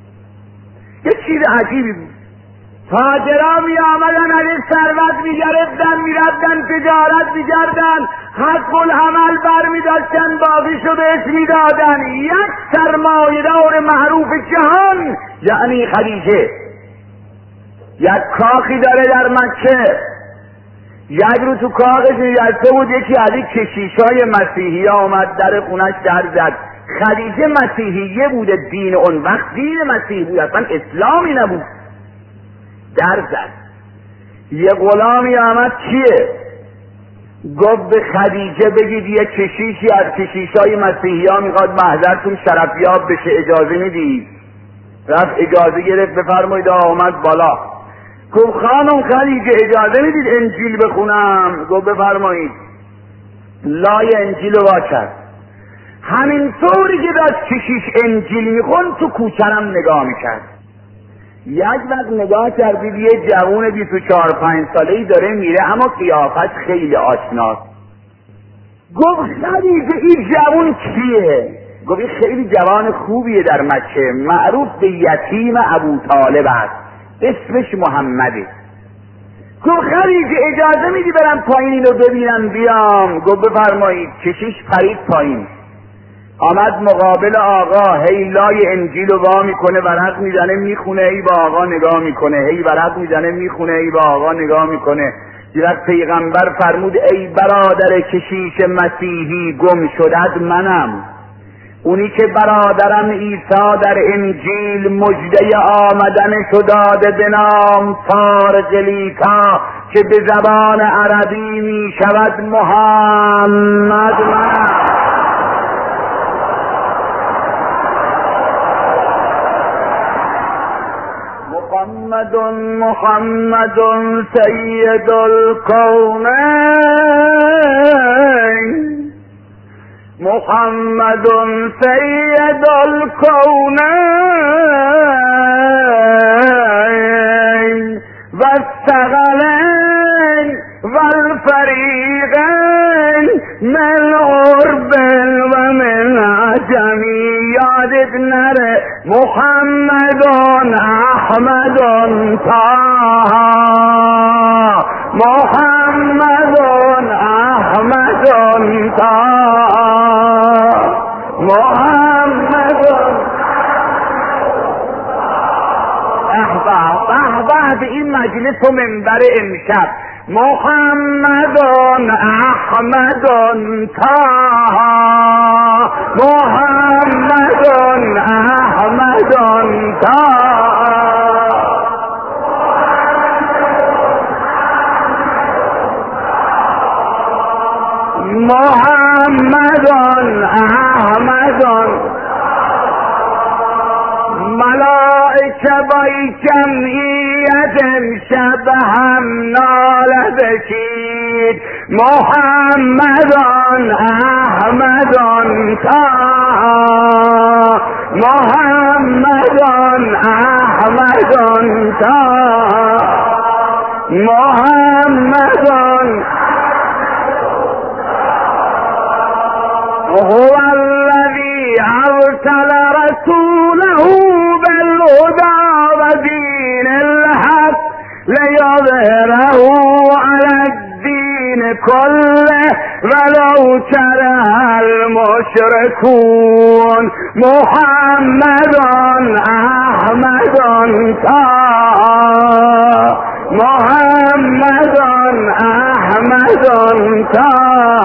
یه چیز عجیبی بود. تاجرها می آمدن از ثروت می گرفتن می رفتن تجارت می کردن، حق العمل بر می داشتن، باقیشو بهش می دادن. یک سرمایه‌دار معروف جهان یعنی خدیجه یک کاخی داره در مکه. یک رو تو کاخش نشسته بود، یکی از این کشیشای مسیحی آمد در خونش در زد. خدیجه مسیحیه بوده، دین اون وقت دین مسیحی بود، اصلا اسلامی نبود. در زد. یه غلامی آمد چیه؟ گفت به خدیجه بگید یه کشیشی از کشیشای مسیحی ها میخواد محضرتون شرفیاب بشه، اجازه میدید؟ رفت اجازه گرفت، بفرمایید. آمد بالا. گفت خانم خدیجه اجازه میدید انجیل بخونم؟ گفت بفرمایید. لای انجیل رو وا کرد. همین طوری که داشت کشیش انجیل میخوند تو کوچرم نگاه میکرد. یک وقت نگاه کردید یه جوون بیست و چهار پنج ساله‌ای داره میره اما قیافت خیلی آشناست. گفت خدیجه این جوون کیه؟ گفت این خیلی جوان خوبیه در مکه، معروف به یتیم ابو طالب است، اسمش محمده. گفت خدیجه اجازه میدی برم پایین اینو ببینم بیام؟ گفت بفرمایید. کشیش پرید پایین، آمد مقابل آقا، هی لای انجیل رو وا میکنه، ورق میزنه میخونه، هی با آقا نگاه میکنه، هی ورق میزنه میخونه، هی با آقا نگاه میکنه. یه وقت پیغمبر فرمود ای برادر کشیش مسیحی، گم شدت منم، اونی که برادرم عیسی در انجیل مژده آمدنشو داده به نام پارکلیتا که به زبان عربی می شود محمد منم. محمد محمد سید الکونین، محمد سید الکونین و الثقلین و الفریقین من عرب و من عجمی. یادت نره محمد احمد طه، محمد احمد طه، محمد احباب احباب این مجلس و منبر امشب. محمد احمد طه، محمد احمد طه، محمد احمد. ملائکه بای جمعیت امشب هم ناله بشید محمد احمد طه، محمد احمد طه، محمد. هو الذي أرسل رسوله بالهدى ودين الحق ليظهره على الدين كله ولو كره المشركون. محمد أحمد طه، محمد أحمد طه.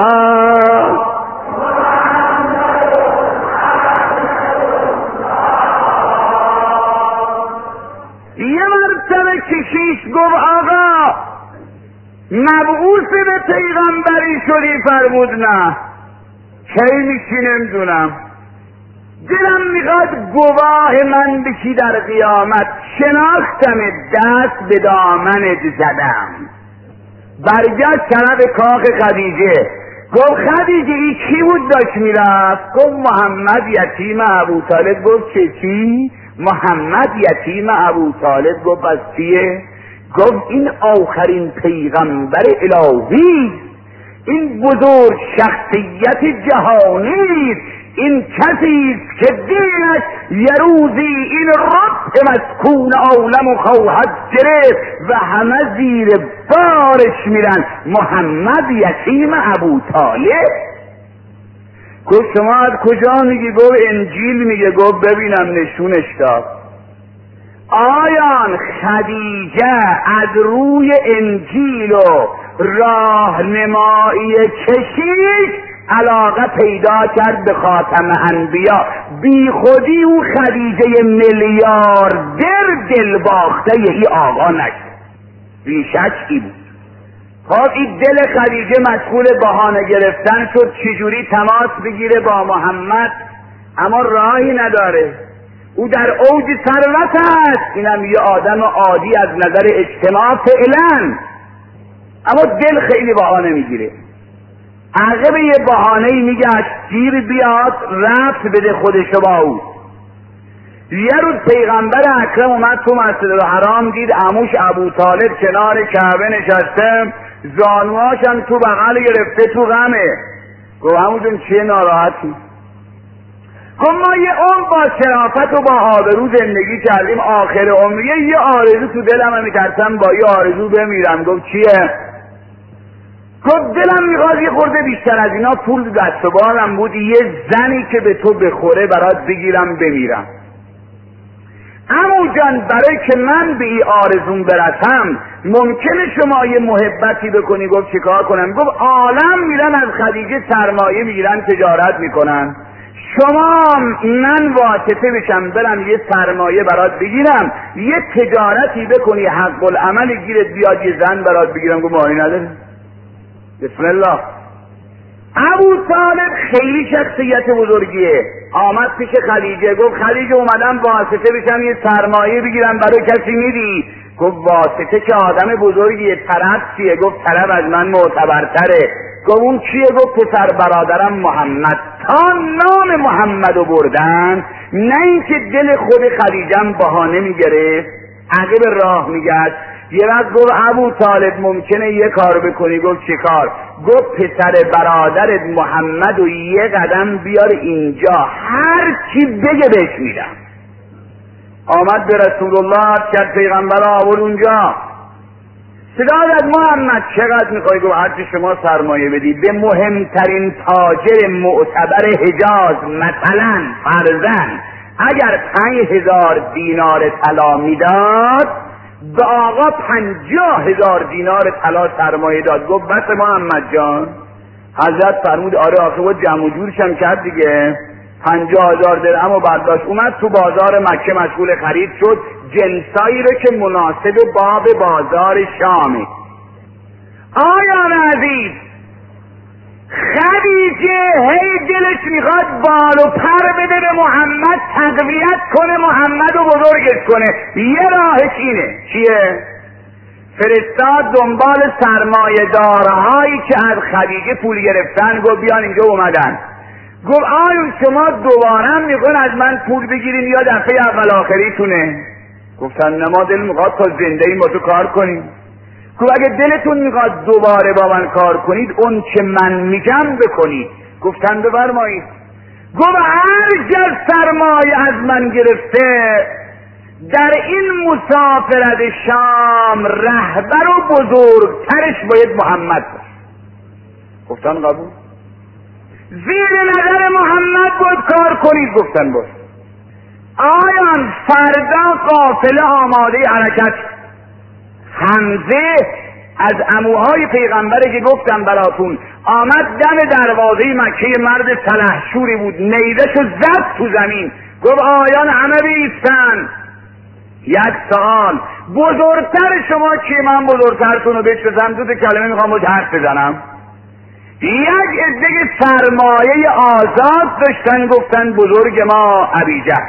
کشیش گفت آقا مبعوث به پیغمبری شدی؟ فرمود نه. کی میشی؟ نمیدونم. دلم میخواد گواه من بشی در قیامت. شناختم، دست به دامنت زدم. برگشت طرف کاخ خدیجه، گفت خدیجه این کی بود داشت میرفت؟ گفت محمد یتیم ابوطالب. گفت چه چی؟ محمد یتیم ابوطالب. گفت از چیه؟ گفت این آخرین پیغمبر الهی، این بزرگ شخصیت جهانی، این کسی است که دینش یه روزی این رب مسکون عالم خواهد گرفت و همه زیر بارش میرن. محمد یتیم ابوطالب. گفت شما از کجا میگی؟ گفت انجیل میگه. گفت ببینم نشونش داد. آیان خدیجه از روی انجیل و راهنمایی کشیش علاقه پیدا کرد به خاتم انبیا. بی خودی او خدیجه میلیاردر دل باخته ای آقا نشد، بی شکی بود. خب این دل خدیجه مشغول بهانه گرفتن شد چجوری تماس بگیره با محمد، اما راهی نداره. او در اوج ثروت است، اینم یه آدم عادی از نظر اجتماع فعلا، اما دل خیلی بهانه میگیره. عقب یه بهانه‌ای میگه از گیر بیاد رفت بده خودشو با او. یه روز پیغمبر اکرم اومد تو مسجد الحرام، دید عموش ابوطالب کنار کعبه نشسته، زانوهاشم تو بغل گرفته تو غمه. گفت عمو جون چیه ناراحتی؟ گفت ما یه عمر با شرافت و با آبرو زندگی کردیم، آخر عمریه یه آرزو تو دلم میترسم با یه آرزو بمیرم. گفت چیه؟ گفت دلم میخواد یه خورده بیشتر از اینا پول دست و بالم بود، یه زنی که به تو بخوره برات بگیرم بمیرم. عمو جان برای که من به این آرزون برسم ممکنه شما یه محبتی بکنی. گفت چیکار کنم؟ گفت عالم میرن از خدیجه سرمایه میگیرن تجارت میکنن، شما من واسطه بشم برم یه سرمایه برات بگیرم، یه تجارتی بکنی حق العمل گیرت بیاد یه زن برات بگیرم. گفت معنی نداره. بسم الله. ابو طالب خیلی شخصیت بزرگیه، آمد پیش خدیجه. گفت خدیجه اومدم واسطه بشم یه سرمایه بگیرم برای کسی میدی؟ گفت واسطه که آدم بزرگیه، طرف چیه؟ گفت طرف از من معتبرتره. گفت اون چیه؟ گفت پسر برادرم محمد. تا نام محمدو بردن، نه اینکه دل خود خدیجه بهانه میگرفت، عقب راه میگشت. یه وقت گفت ابو طالب ممکنه یه کار بکنی؟ گفت چه کار؟ گفت پسر برادرت محمد و یه قدم بیار اینجا، هر چی بگه بهش میدم. آمد به رسول الله کرد، پیغمبر آورد اونجا، صدا زد محمد چقدر میخوای؟ گفت هرچی شما سرمایه بدی. به مهمترین تاجر معتبر حجاز مثلا فرزن اگر پنج هزار دینار طلا میداد، به آقا پنجاه هزار دینار طلا سرمایه داد. گفت بس محمد جان؟ حضرت فرمود آره آخه بود جمع و جورشم کرد دیگه. پنجاه هزار درهم و برداشت، اومد تو بازار مکه مشغول خرید شد، جنسایی رو که مناسب باب بازار شامه. آیان عزیز، خدیجه هی دلش میخواد بال و پر بده به محمد، تقویت کنه محمد و بزرگش کنه. یه راهش اینه. چیه؟ فرستاد دنبال سرمایه دارهایی که از خدیجه پول گرفتن. گفت بیان اینجا. اومدن. گفت آیا شما دوباره میخوان از من پول بگیرین یا دفعه اول آخریتونه؟ گفتن نما دل میخواد تا زنده این با تو کار کنیم. گفت اگه دلتون میخواد دوباره با من کار کنید اون که من میگم بکنید. گفتن بفرمایید. گفت هر جز سرمایه از من گرفته در این مسافرت شام رهبر و بزرگترش باید محمد باشه. گفتن قبول. زیر نظر محمد باید کار کنید. گفتن باشه. آیان فردا قافله آماده حرکت. حمزه از عموهای پیغمبره که گفتم براتون، آمد دم دروازه مکه، مرد سلحشوری بود، نیزشو زد تو زمین. گفت آیان همه بیستن. یک سوال، بزرگتر شما کی؟ من بزرگترتون رو بشناسم، دو تا کلمه میخوام باید حرف بزنم. یک عده سرمایه آزاد داشتن، گفتن بزرگ ما ابیجهل.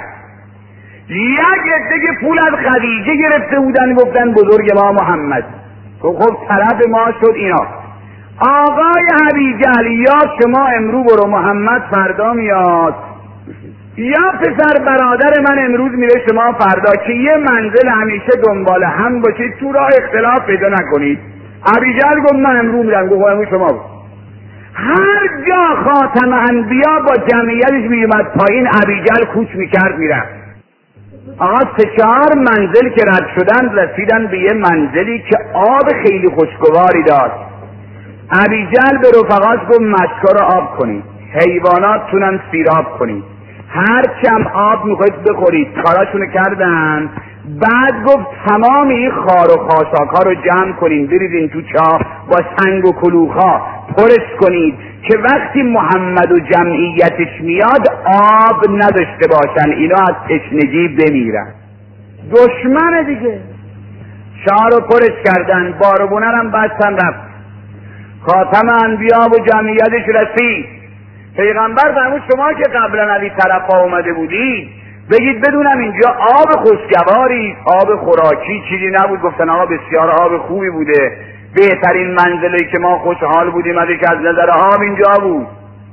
یک عده پول از خدیجه گرفته بودن، گفتن بزرگ ما محمد. خب خب طرف ما شد اینا. آقای ابیجهل، یا شما امرو برو محمد فردا میاد، یا پسر برادر من امروز میره شما فردا، که یه منزل همیشه دنبال هم باشید، تو راه اختلاف پیدا نکنید. ابیجهل گفت من امرو میرم. گفت امرو شما بود. هر جا خاتم انبیا با جمعیتش میومد پایین، ابیجهل کوچ میکرد میرفت. آقا سه چهار منزل که رد شدن رسیدن به یه منزلی که آب خیلی خوشگواری داشت. ابیجهل به رفقاش گفت مشکا رو آب کنید، حیوانات تونن سیراب کنید، هر چم آب میخواید بخورید. کاراشونو کردن. بعد گفت تمام این خار و خاشاک ها رو جمع کنید، بریزین تو چاه، با سنگ و کلوخا پرش کنید که وقتی محمد و جمعیتش میاد آب نداشته باشن، اینا از تشنگی بمیرن. دشمن دیگه. چاه رو پرش کردن، باربونرم بستن رفت. خاتم انبیا و جمعیتش رسید. پیغمبر فرمود شما که قبلا علی طرفا اومده بودید بگید بدونم اینجا آب خوشگواری، آب خوراکی چیزی نبود. گفتن آقا بسیار آب خوبی بوده، بهترین منزلی که ما خوشحال بودیم ازش از نظر آب اینجا بود.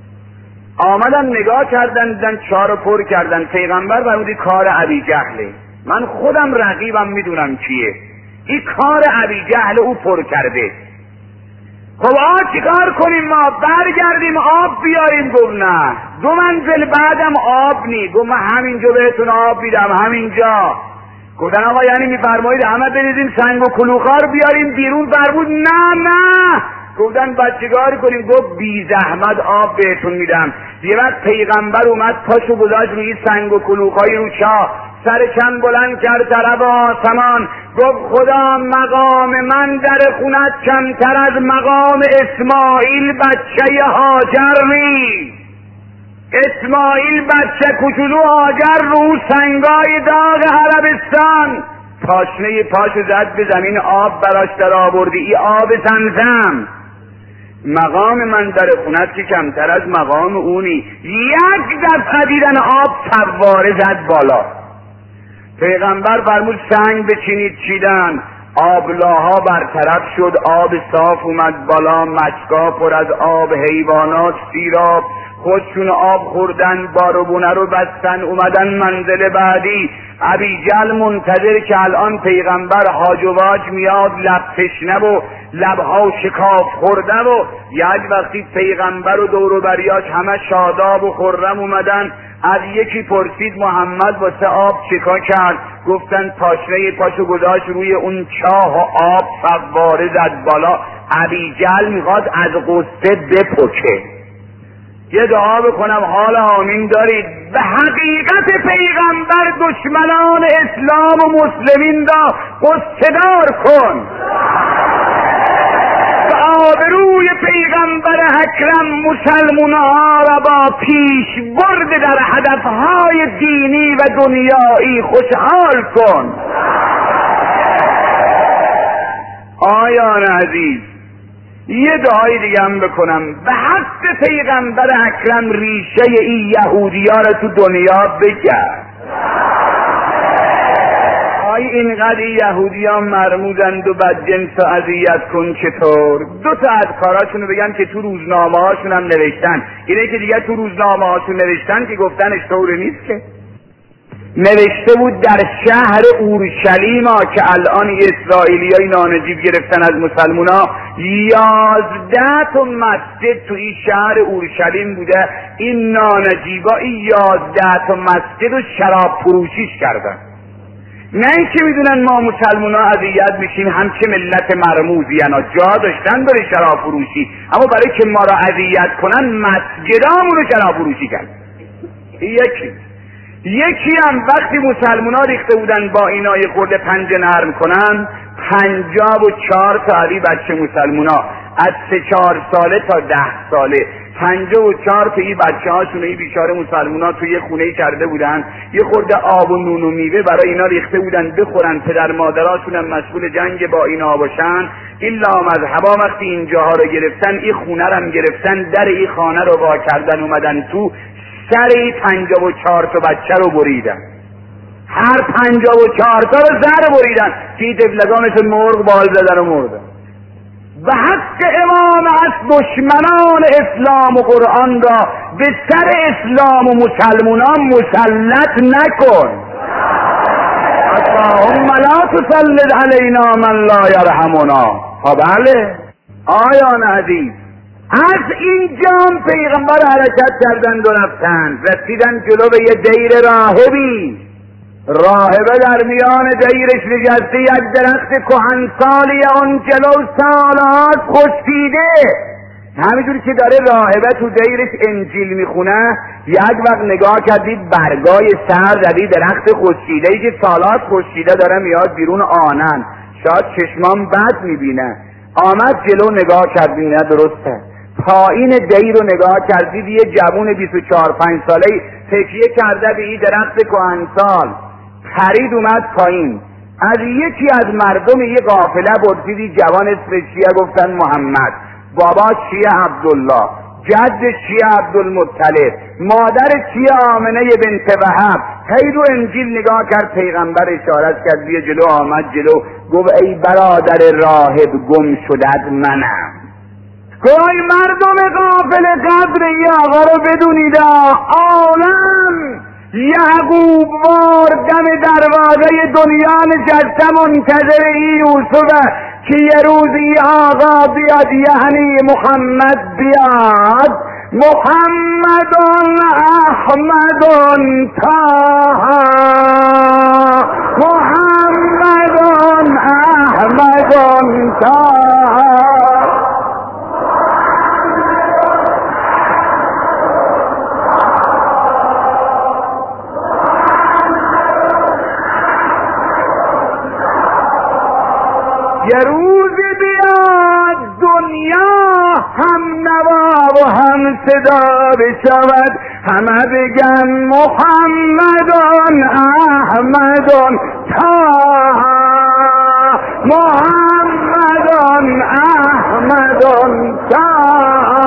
آمدن نگاه کردن، دیدن چاه رو پر کردن. پیغمبر فرمود کار ابیجهله، من خودم رقیبم میدونم کیه، این کار ابیجهل او پر کرده. خب آ چیکار کنیم ما؟ برگردیم آب بیاریم؟ گفت نه، دو منزل بعدم آب نی. گفت من همینجا بهتون آب میدم، همینجا. گفتن آقا یعنی میفرمایید همه بریزیم سنگ و کلوخا رو بیاریم بیرون؟ فرمود نه نه. گفتن بچگار کنیم؟ گفت بی زحمت آب بهتون میدم. یه وقت پیغمبر اومد پاشو گذاشت روی سنگ و کلوخای رو چاه، سر چند بلند کرد طرف آسمان، گفت خدا مقام من در خونت کمتر از مقام اسماعیل بچه هاجر نیست. اسماعیل بچه کوچولو هاجر رو سنگای داغ عربستان پاشنه پاشو زد به زمین، آب براش در آوردی، ای آب زمزم. مقام من در خونت که کمتر از مقام اونی. یک دفعه دیدن آب فواره زد بالا. پیغمبر فرمود سنگ بچینید، چیدن، آبلاها برطرف شد، آب صاف اومد بالا، مچکا پر از آب، حیوانات سیراب خودشون آب خوردن، باروبونه رو بستن، اومدن منزل بعدی. ابیجهل منتظر که الان پیغمبر هاج و واج میاد، لب تشنه و لبها شکاف خورده و یک وقتی پیغمبر و دور و بریاش همه شاداب و خرم اومدن. از یکی پرسید محمد واسه آب چیکار کرد؟ گفتن پاشنه پاشو گذاشت روی اون چاه و آب فواره زد بالا. ابیجهل میخواد از غصه بپکه. یه دعا بکنم حال آمین دارید؟ به حقیقت پیغمبر دشمنان اسلام و مسلمین را غصه دار کن. به آبروی پیغمبر اکرم مسلمان‌ها را با پیش برد در هدفهای دینی و دنیایی خوشحال کن. آیان عزیز، یه دعای دیگه هم بکنم به حق پیغمبر اکرم ریشه این یهودی ها را تو دنیا بگرد. آی اینقدر این یهودی ها مرموزند و بدجنس و اذیت کن چطور؟ دو تا از کاراشونو بگم که تو روزنامه هاشون هم نوشتن. اینه که دیگه تو روزنامه هاشون نوشتن که گفتنش طور نیست که. نوشته بود در شهر اورشلیم که الان اسرائیلی های نانجیب گرفتن از مسلمان ها، یازده تا مسجد تو این شهر اورشلیم بوده. این نانجیبا این یازده تا مسجد رو شراب فروشیش کردن. نه اینکه میدونن ما مسلمان ها اذیت میشیم، همچه ملت مرموزی انا جا داشتن برای شراب فروشی، اما برای که ما را اذیت کنن مسجدامون رو شراب فروشی کرد. یکی یکی هم وقتی مسلمان ها ریخته بودن با اینا یه خورده پنجه نرم کنن، پنجاه و چهار تا علی بچه مسلمان ها از سه چهار ساله تا ده ساله، پنجاه و چهار تا این بچه هاشون این بیچاره مسلمان ها توی یه خونه کرده بودن، یه خورده آب و نون و میوه برای اینا ریخته بودن بخورن، پدر مادراشون هم مشغول جنگ با اینا باشن. این لامذهبا وقتی اینجاها رو گرفتن، این خونه رو هم گرفتن، در این خانه رو وا کردن، اومدن تو، سر این پنجاه و چهار تا بچه رو بریدن. هر پنجاه و چهار تا رو سر بریدن که این طفلگاه مثل مرغ بال زدن و مردن. به حق امام از دشمنان اسلام و قرآن را به سر اسلام و مسلمانان مسلط نکن. اللهم لا تسلط علینا من لا یرحمنا. بله آیان عزیز، از اینجا پیغمبر حرکت کردند و رفتند، رسیدن جلو به یه دیر راهبی. راهبه در میان دیرش نشسته، یک درخت کهنسالی آن جلو سالات خشکیده. همینجوری که داره راهبه تو دیرش انجیل میخونه، یک وقت نگاه کردید برگای سر زدی درخت خشکیده‌ای که سالات خشکیده داره میاد بیرون آنن، شاید چشمان بد میبینه. آمد جلو نگاه کردی، نه درسته. پایین دیر رو نگاه کردید، یه جوون بیست و چهار پنج ساله تکیه کرده به این درخت کهنسال، پرید اومد پایین. از یکی از مردم یه قافله پرسیدی جوان اسمش چیه؟ گفتن محمد. بابا چیه؟ عبدالله. جد چیه؟ عبدالمطلب. مادر چیه؟ آمنه بنت وهب. هی رو انجیل نگاه کرد، پیغمبر اشارت کرد بیا جلو. آمد جلو، گفت ای برادر راهب گم شدت منم. گوی مردم قافله قدر این آقا رو بدونید. عالم یعقوب وار دم دروازه دنیا نشسته منتظر این یوسف که یه روزی آقا بیاد یعنی محمد بیاد، محمد احمد طه، محمد احمد طه. یه روز بیاد دنیا هم نوا و هم صدا بشود، همه بگن محمد احمد طه، محمد احمد طه.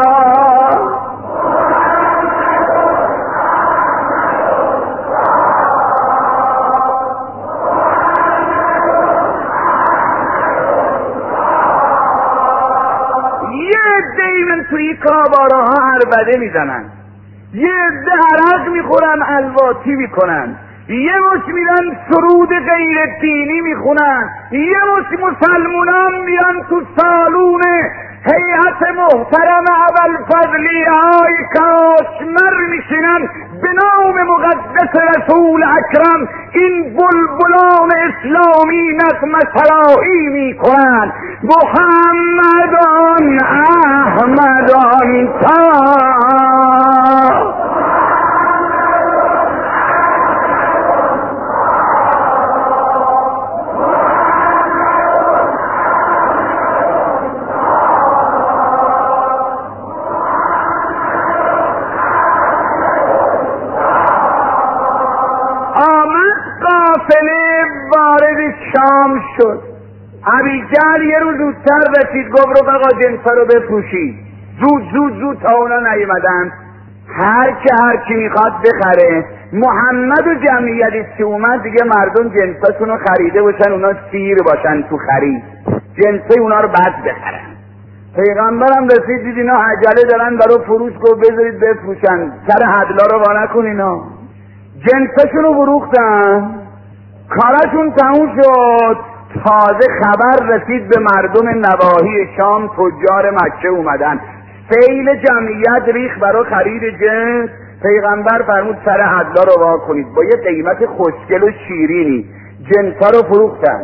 توی کاباراها عربده میزنن، یه عده عرق میخورن الواتی میکنن، یه مش میرن سرود غیر دینی میخونن، یه مش مسلمونان میرن تو سالون هیئت محترم ابوالفضلی های کاشمر میشینن به نام مقدس رسول اکرم این بلبلان اسلامی نغمه سرایی میکنن. محمد احمد طه. قافله وارد شام شد. ابیجهل یه روز زودتر رسید، گفت رو بقا جنسا رو بفروشید، زود زود زود تا اونا نیومدن. هر که هر کی میخواد بخره. محمد و جمعیتی که اومد دیگه مردم جنساشون رو خریده باشن، اونا سیر باشن تو خرید، جنسای اونا رو بعد بخرن. پیغمبرم رسید دید اینا عجله دارن برای فروش، گفت بذارید بفروشن، سر حدلا رو وا نکن. اینا جنساشون رو فروختن، کارشون تموم شد. تازه خبر رسید به مردم نواحی شام، تجار مکه اومدن، سیل جمعیت ریخ برای خرید جنس. پیغمبر فرمود سر حدلا رو وا کنید، با یه قیمت خوشگل و شیرینی جنسا رو فروختن.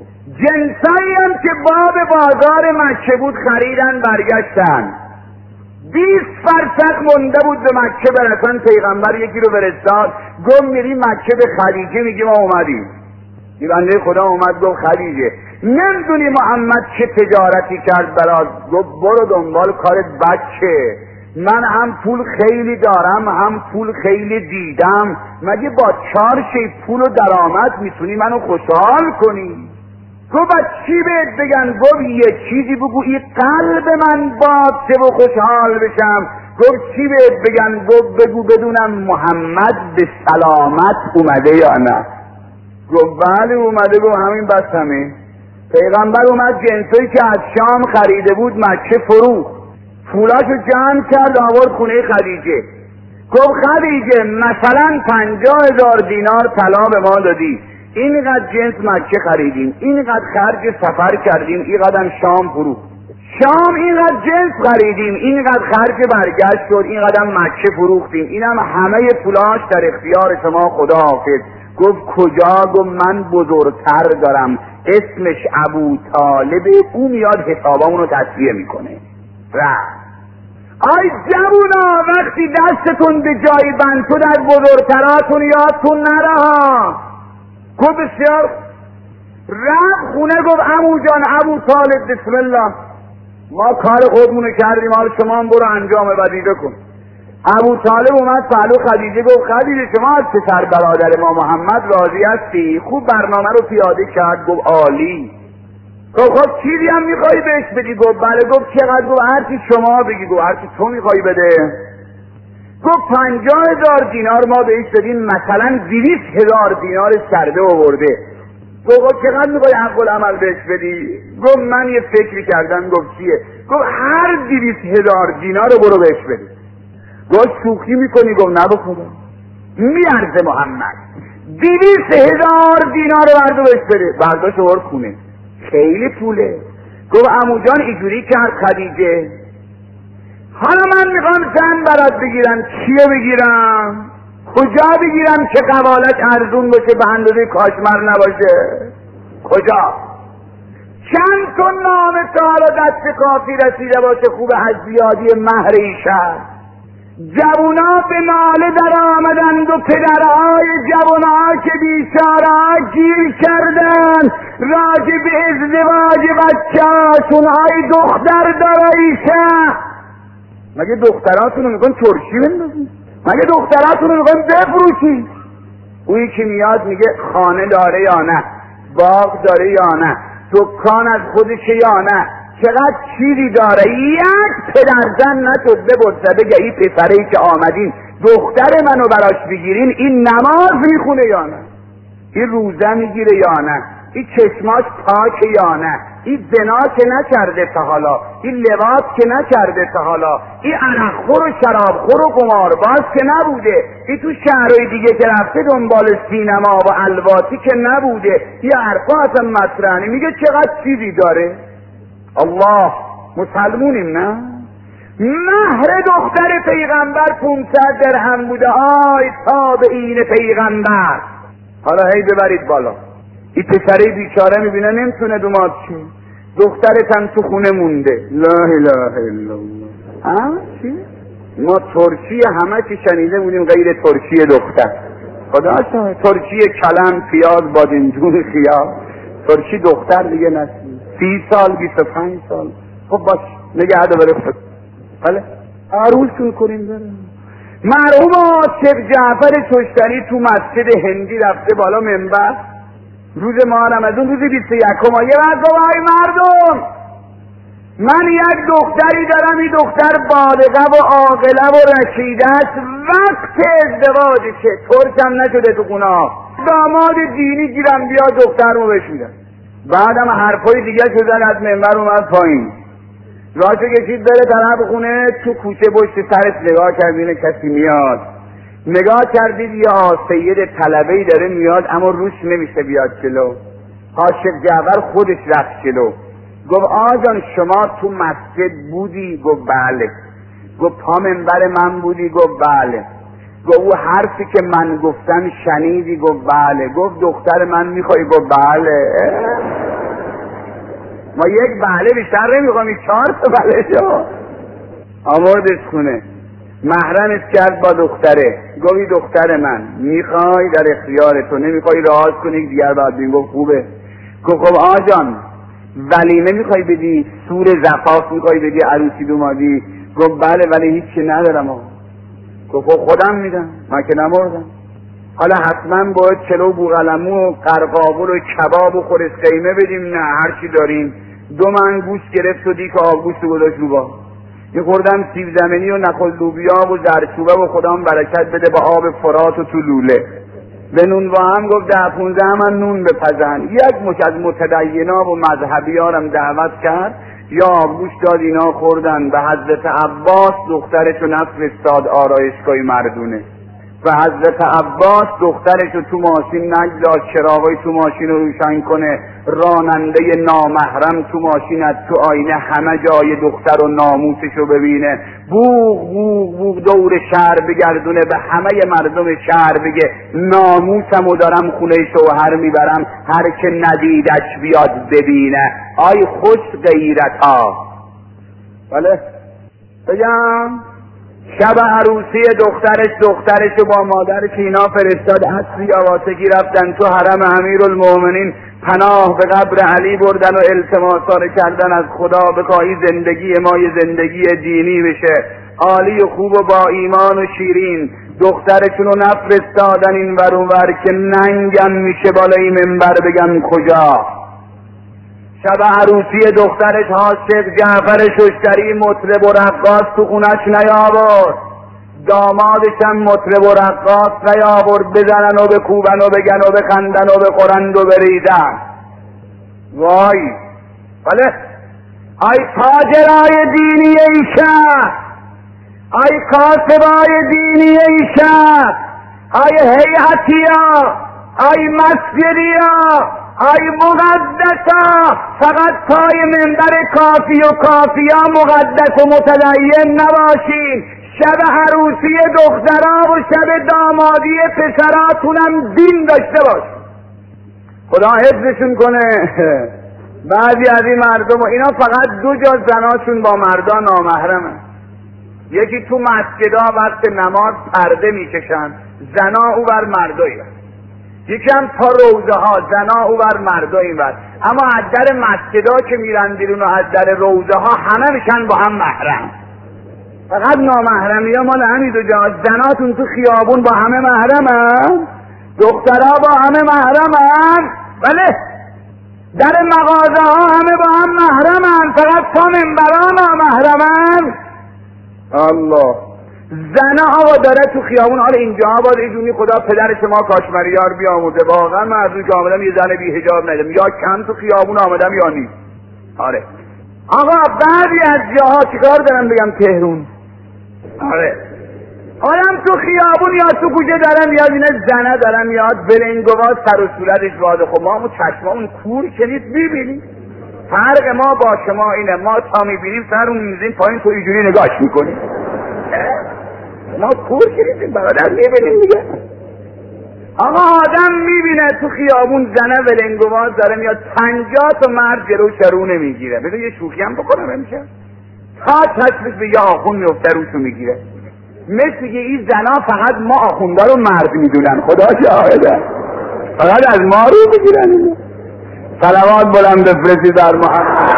جنسایی هم که باب بازار مکه بود خریدن، برگشتن. بیست فرسخ مونده بود به مکه برسن. پیغمبر یکی رو فرستاد، گفت میری مکه به خدیجه میگی ما اومدیم. یه بنده خدا اومد گفت خدیجه نمیدونی محمد چه تجارتی کرد برات؟ گفت برو دنبال کارت بچه، من هم پول خیلی دارم هم پول خیلی دیدم، مگه با چهار شی پول و درآمد میتونی منو خوشحال کنی؟ گفت چی بهت بگن؟ گفت یه چیزی بگو این قلب من باته و خوشحال بشم. گفت چی بهت بگن؟ گفت بگو بدونم محمد به سلامت اومده یا نه. گفت بله اومده. گفت همین بس همین. پیغمبر اومد جنسایی که از شام خریده بود مکه فروخت، پولاشو جمع کرد آورد خونه خدیجه. گفت خدیجه مثلا پنجاه هزار دینار طلا به ما دادی، اینقدر جنس مکه خریدیم، اینقدر خرج سفر کردیم، اینقدر شام فروخت، شام اینقدر جنس خریدیم، اینقدر خرج برگشت شد، اینقدر مکه فروختیم، اینم همه پولاش در اختیار شما، خدا حافظ. گفت کجا؟ گفت من بزرگتر دارم، اسمش ابو طالب، او میاد حسابامونو تصفیه میکنه. رفت. آی جوونا وقتی دستتون به جایی بند شد از بزرگتراتون یادتون نره. گفت بسیار. رفت خونه گفت عمو جان ابو طالب بسم الله، ما کار خودمونو کردیم، حالا شما هم برو انجام وظیفه کن. ابو طالب اومد پهلو خدیجه گفت خدیجه شما از پسر برادر ما محمد راضی هستی؟ خوب برنامه رو پیاده کرد. گفت عالی. گفت خب چیزی هم میخوای بهش بدی؟ گفت بله. گفت چقدر؟ گفت هرچی شما بگی. گفت هرچی تو میخوای بده. گفت پنجاه هزار دینار ما بهش دادیم، مثلا دویست هزار دینار کرده آورده. گفت چقدر میخوای حق العمل بهش بدی؟ گفت من یه فکری کردم. گفت چیه؟ گفت هر دویست هزار دینار رو برو بهش بدی. گفت شوخی میکنی؟ گفت نه بخدا میارزه محمد، دویست هزار دینار رو بردو بهش بده. برداشت آورد خونه. خیلی پوله. گفت عمو جان اینجوری کرد خدیجه، حالا من میخوام زن برات بگیرم، چیه بگیرم؟ کجا بگیرم که قوالت ارزون باشه به اندازه کاشمر نباشه؟ کجا؟ چند تا نام تا حالا دست کافی رسیده باشه خوب از زیادی مهر ایشن؟ جوونا به ناله در آمدند و پدرهای جوونا که بیچاره گیر کردن راجع به ازدواج بچه هاشون. های دختر داره ایشه، مگه دختراتون رو میگن ترشی بندازی؟ مگه دختراتون رو میگن بفروشی؟ اویی که میاد میگه خانه داره یا نه، باغ داره یا نه، دکان از خودشه یا نه، چقدر چیزی داره. یک پدرزن نشد ببرسه بگه این پسرهی که آمدین دختر منو براش بگیرین، این نماز میخونه یا نه، این روزه میگیره یا نه، این چشماش پاکه یا نه، این زنا که نکرده تا حالا، این لواط که نکرده تا حالا، این عرقخور و شرابخور و قمارباز که نبوده، این تو شهرهای دیگه که رفته دنبال سینما و الواتی که نبوده. این حرفا اصلا مطرحه. میگه چقدر چیزی داره. الله، مسلمونیم نه؟ مهر دختر پیغمبر پونصد درهم بوده. آی تابعین پیغمبر، حالا هی ببرید بالا. این پسره بیچاره میبینه نمیتونه دومات چی، دخترتم تو خونه مونده. لا اله الا الله. ها چی؟ ما ترشی همه چی شنیده بودیم غیر ترشی دختر. خدا شاهد. ترشی کلم، پیاز، بادمجون، خیار. ترشی دختر دیگه نشید. سی سال، بیست و پنج سال. خب باش نگه داره خود. بله عروسون کنیم داره. مرحوم آصف جعفر چشتری تو مسجد هندی رفته بالا منبر روز ماه رمضان، روز بیست و یکم. یه وقت گفت ای مردم، من یک دختری دارم، این دختر بالغه و عاقله و رشیده است، وقت ازدواجشه، ترکم نشده تو گناه، داماد دینی گیرم بیا دخترمو بهش میدم. بعدم حرفای دیگه شدن، از منبر اومد پایین، راشو کشید بره طرف خونه، تو کوچه پشت سرش نگاه کرد ببینه کسی میاد. نگاه کردید یه سید طلبه‌ای داره میاد اما روش نمیشه بیاد جلو. حاشق جعفر خودش رفت جلو، گفت آقا جان شما تو مسجد بودی؟ گفت بله. گفت پا منبر من بودی؟ گفت بله. گفت او حرفی که من گفتم شنیدی؟ گفت بله. گفت دختر من میخوای؟ گفت بله. ما یک بله بیشتر نمیخوام، این چهار تا بله شو. آوردش خونه، محرمش کرد با دختره، گوی دختر من میخوای؟ در اختیار تو، نمیخوای راز کنی دیگر بعد بین. گفت خوبه. گفت خب آقا جان ولیمه میخوای بدی؟ سور زفاف میخوای بدی؟ عروسی دومادی؟ گفت بله ولی هیچی ندارم آقا. گفت خب خودم میدم، من که نمردم. حالا حتما باید چلو بوغلمو و قرقاول و کباب و خورس قیمه بدیم؟ نه هرچی داریم. دو من گوشت گرفت و دیک آبگوشت گذاشت رو با. یه خوردم سیب زمینی و نخل لوبیا و زردچوبه و خدام برکت بده با آب فرات و تو لوله. به نون با هم گفت ده پونزه من نون بپزن. یک مش از متدینا و مذهبیارم دعوت کرد، یا آبگوشت داد اینا خوردن. به حضرت عباس دخترشو نفرستاد آرایشگاه مردونه. و حضرت عباس دخترشو تو ماشین نگذاشت چراغای تو ماشین رو روشن کنه. راننده نامحرم تو ماشین از تو آینه همه جای دختر و ناموسشو ببینه. بوغ بوغ بوغ دور شهر بگردونه، به همه مردم شهر بگه ناموسمو دارم خونه شوهر میبرم، هر که ندیدش بیاد ببینه. آی خوش غیرتا. بله بگم شب عروسی دخترش دخترش با مادرش اینا فرستاد عصری آواسگی رفتن تو حرم امیرالمومنین، پناه به قبر علی بردن و التماسا کردن از خدا بخواهی زندگی ما یه زندگی دینی بشه، عالی و خوب و با ایمان و شیرین. دخترشونو نفرستادن این ور اون ور که ننگم میشه بالای منبر بگم کجا. شب عروسی دخترش حاشق جعفر ششتری مطرب و رقاص تو خونش نیاورد، دامادشم مطرب و رقاص نیاورد بزنن و بکوبن و بگن و بخندن و بخورند و بریزن. وای بله ای تاجرای دینی ای شهر، ای کاسبای دینی ای شهر، ای هیئتیا، ای مسجدیا، ای مقدم مقدسا، فقط پای منبر کافی و کافیا مقدس و متدین نباشین، شب عروسی دخترا و شب دامادی پسراتونم دین داشته باش. خدا حفظشون کنه. بعضی از این مردم و اینا فقط دو جا زناشون با مردا نامحرمن. یکی تو مسجدها وقت نماز پرده میکشن، زنا او بر مردا این، یکی هم تا روزه ها زنا او بر مردا این بر. اما از در مسجدها که میرن بیرون و از در روزه ها همه میشن با هم محرم. فقط نامحرمی ها مال همین دو جا. زناتون تو خیابون با همه محرمن، دخترها با همه محرمن، بله در مغازه ها همه با هم محرمن، فقط تا منبرها نامحرمن. الله. زنه آقا داره تو خیابون. حالا اینجا باید ایجونی خدا پدر شما کاشمریار بیاموزه، واقعا من از اون که آمدم یه زن بی حجاب ندیدم، یا کم تو خیابون آمدم یا نیست. آره آقا بعضی از جاها چیکار دارم بگم، تهرون، آره آدم تو خیابون یا تو کوچه دارم یاد اینه زنه دارم یاد بلنگوات سر و صورتش واضح. خب ما همون چشمامون کور که نیست میبینیم. فرق ما با شما اینه، ما تا میبینیم سرمون میزیم پایین، تو اینجوری نگاش میکنیم. ما کور که نیستیم برادر، میبینیم دیگه. آقا آدم میبینه تو خیابون زنه ولنگوات داره میاد، پنجاه تا مرد جلو شرو نمیگیره. بذار یه شوخی هم بکنم نمیشه، تا چشمش به یه آخون میفته روشو میگیره. مثل که این زنا فقط ما آخونده رو مرد میدونن، خدا شاهده، فقط از ما رو بگیرن اینو. صلوات بلند بفرستی در محمد.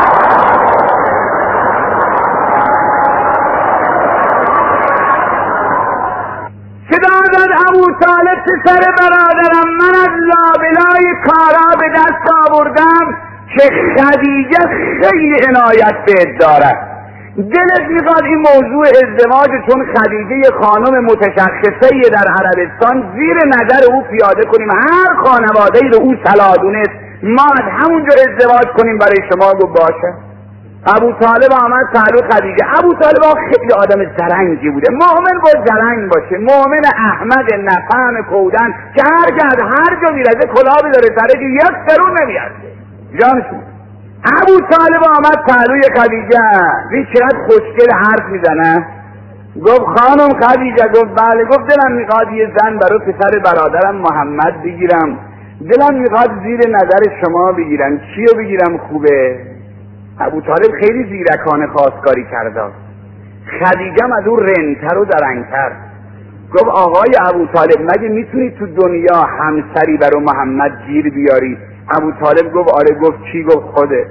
ابو طالب پسر برادرم، من از لابلای کارا به دست آوردم که خدیجه خیلی عنایت بهت دارد. دلت میخواد این موضوع ازدواج، چون خدیجه خانم متشخصه در عربستان، زیر نظر او پیاده کنیم، هر خانواده‌ای رو او صلاح دونست ما از همونجا ازدواج کنیم برای شما. گفت باشه. ابو طالب آمد پهلو خدیجه. ابو طالب خیلی آدم زرنگی بوده. مؤمن باید زرنگ باشه، مؤمن احمد نفهم کودن که هر گرد هر جا میرزه کلابی داره سره که یک درون نمیارده جانشون. ابو طالب آمد پهلوی خدیجه، این چقدر خوشگل حرف میزنه. گفت خانم خدیجه. گفت بله. گفت دلم میخواد یه زن برای پسر برادرم محمد بگیرم، دلم میخواد زیر نظر شما بگیرم، چیو بگیرم خوبه؟ ابو طالب خیلی زیرکانه خواستگاری کرده. خدیجه از اون رنتر و درنگتر. گفت آقای ابو طالب مگه میتونی تو دنیا همسری برای محمد گیر بیاری؟ ابو طالب گفت آره. گفت چی؟ گفت خوده.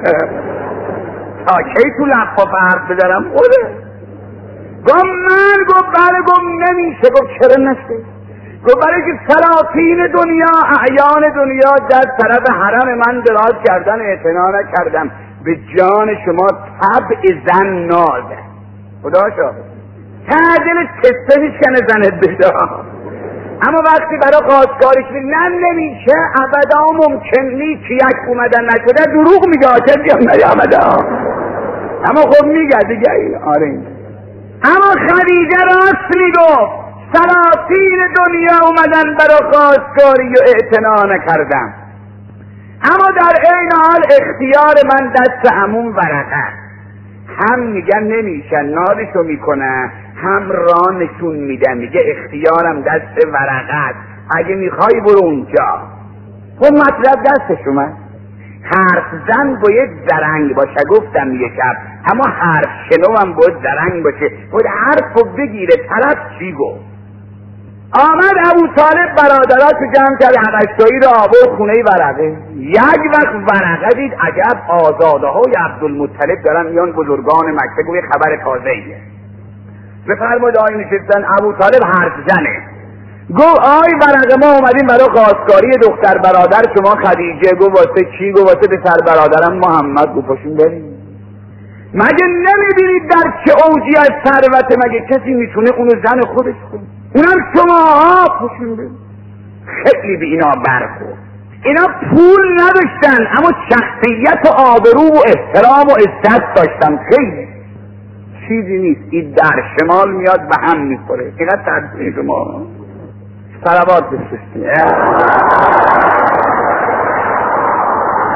تا کی تو لفافه حرف بزنم؟ خوده. گفت من؟ گفت بله. گفت نمیشه. گفت چرا نشه؟ گفت برای که سلاطین دنیا، اعیان دنیا در طرف حرم من دراز کردن، اعتنا نکردم. به جان شما طبع زن نازه، خدا شاهد، تعدل تسته میشکنه زنت بده. اما وقتی برای خواستگارش بید نه نمیشه، ابدا ممکن نیست که یک اومدن نشده، دروغ میگه آچه بیام نیامده. اما خب میگه دیگه این. آره این. اما خدیجه راست میگفت، سلاطین دنیا اومدن برای خواستگاری و اعتنا نکردم. اما در این حال اختیار من دست عموم ورقه، هم میگن نمیشه نادشو میکنه، هم راه نشون میده، میگه اختیارم دست ورقه، اگه میخوای برو اونجا. خب مطلب دستش اومد. حرف زن باید زرنگ باشه، گفتم یه شب، اما حرف شنو هم باید زرنگ باشه، باید حرف رو بگیره طرف چی گفت. آمد ابو طالب برادراتو جمع کرد، هشتایی رو آورد خونه ورقه. یک وقت ورقه دید عجب آزاده های عبدالمطلب دارن میان بزرگان مکه، گوی خبر تازه ایه. بفرمود آی نشستن. ابو طالب حرف زنه. گفت آی ورقه ما اومدیم برای خواستگاری دختر برادر شما خدیجه. گفت واسه چی؟ گفت واسه پسر برادرم محمد. گفت پاشون بریم. مگه نمیبینید در چه اوجی از ثروت مگه کسی میتونه اونو زن خودش کنه؟ اونم شما ها پاشون بریم. خیلی به اینا برخورد. اینا پول نداشتن اما شخصیت و آبرو و احترام و عزت داشتن. خیلی چیزی نیست. این در شمال میاد به هم میخوره. اینقدر تدبیر شما صلوات بفرستید.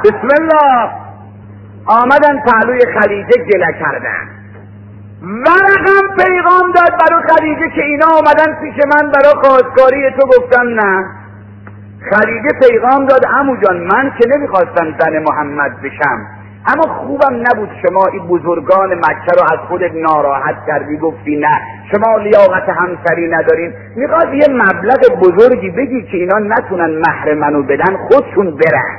بسم الله آمدن پهلوی خدیجه گله کردن. ورقم پیغام داد برای خدیجه که اینا آمدن پیش من برای خواستگاری تو. گفتم نه. خدیجه پیغام داد عمو جان من که نمیخواستم زن محمد بشم، اما خوبم نبود شما این بزرگان مکه رو از خودت ناراحت کردی، گفتی نه شما لیاقت همسری ندارین. میخواد یه مبلغ بزرگی بگی که اینا نتونن مهر منو بدن، خودشون برن.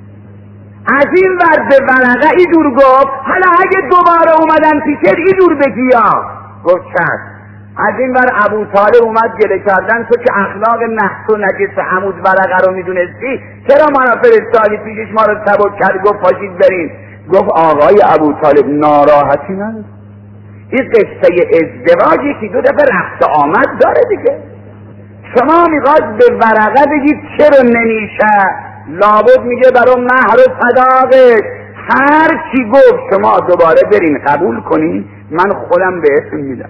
از این ور به ورقه اینجور گفت حالا اگه دوباره اومدن پیشت اینجور بگی یا. گفت چشم. از این ور ابو طالب اومد گله کردن تو که اخلاق نحس و نجس عمود ورقه رو میدونستی چرا منو فرستادی پیشش ما رو سبک کرد؟ گفت پاشید برین. گفت آقای ابو طالب ناراحتی نداره، این قصه ازدواج یکی دو دفعه رفت آمد داره دیگه. شما میخواد به ورقه بگید چرا نمیشه؟ لابد میگه برای مهر و صداقش هر چی گفت شما دوباره برین قبول کنین، من خودم بهتون میدم.